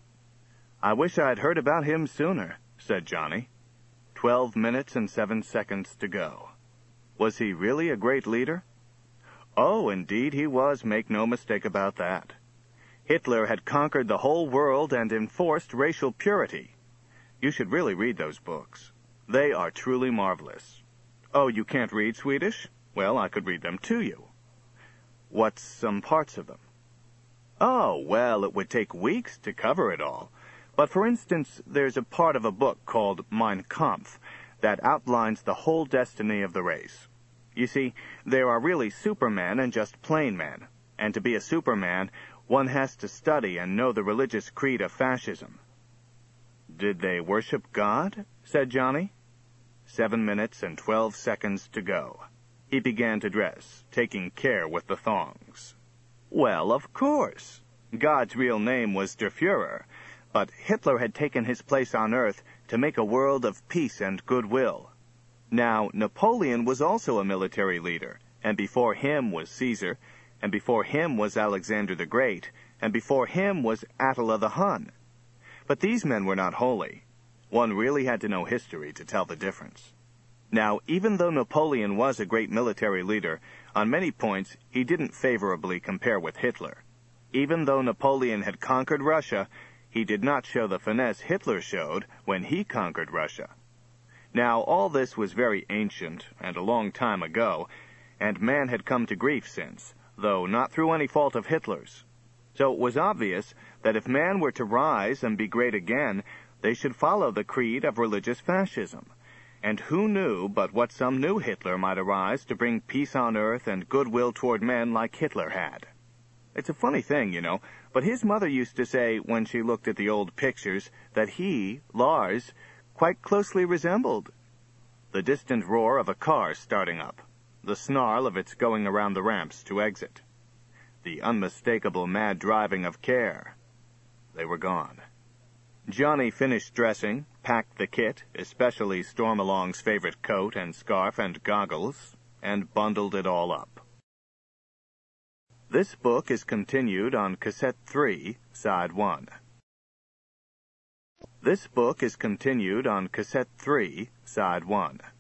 Speaker 1: I wish I'd heard about him sooner, said Johnny. Twelve minutes and seven seconds to go. Was he really a great leader? Oh, indeed he was, make no mistake about that. Hitler had conquered the whole world and enforced racial purity. You should really read those books. They are truly marvelous. Oh, you can't read Swedish? Well, I could read them to you. What's some parts of them? Oh, well, it would take weeks to cover it all. But for instance, there's a part of a book called Mein Kampf that outlines the whole destiny of the race. You see, there are really supermen and just plain men. And to be a superman, one has to study and know the religious creed of fascism. Did they worship God? Said Johnny. Seven minutes and twelve seconds to go. He began to dress, taking care with the thongs. Well, of course. God's real name was Der Fuhrer, but Hitler had taken his place on Earth to make a world of peace and goodwill. Now, Napoleon was also a military leader, and before him was Caesar, and before him was Alexander the Great, and before him was Attila the Hun. But these men were not holy. One really had to know history to tell the difference. Now, even though Napoleon was a great military leader, on many points he didn't favorably compare with Hitler. Even though Napoleon had conquered Russia, he did not show the finesse Hitler showed when he conquered Russia. Now, all this was very ancient and a long time ago, and man had come to grief since, though not through any fault of Hitler's. So it was obvious that if man were to rise and be great again, they should follow the creed of religious fascism. And who knew but what some new Hitler might arise to bring peace on earth and goodwill toward men like Hitler had. It's a funny thing, you know, but his mother used to say, when she looked at the old pictures, that he, Lars, quite closely resembled. The distant roar of a car starting up, the snarl of its going around the ramps to exit, the unmistakable mad driving of Care. They were gone. Johnny finished dressing, packed the kit, especially Stormalong's favorite coat and scarf and goggles, and bundled it all up. This book is continued on Cassette three, Side one. This book is continued on Cassette three, Side one.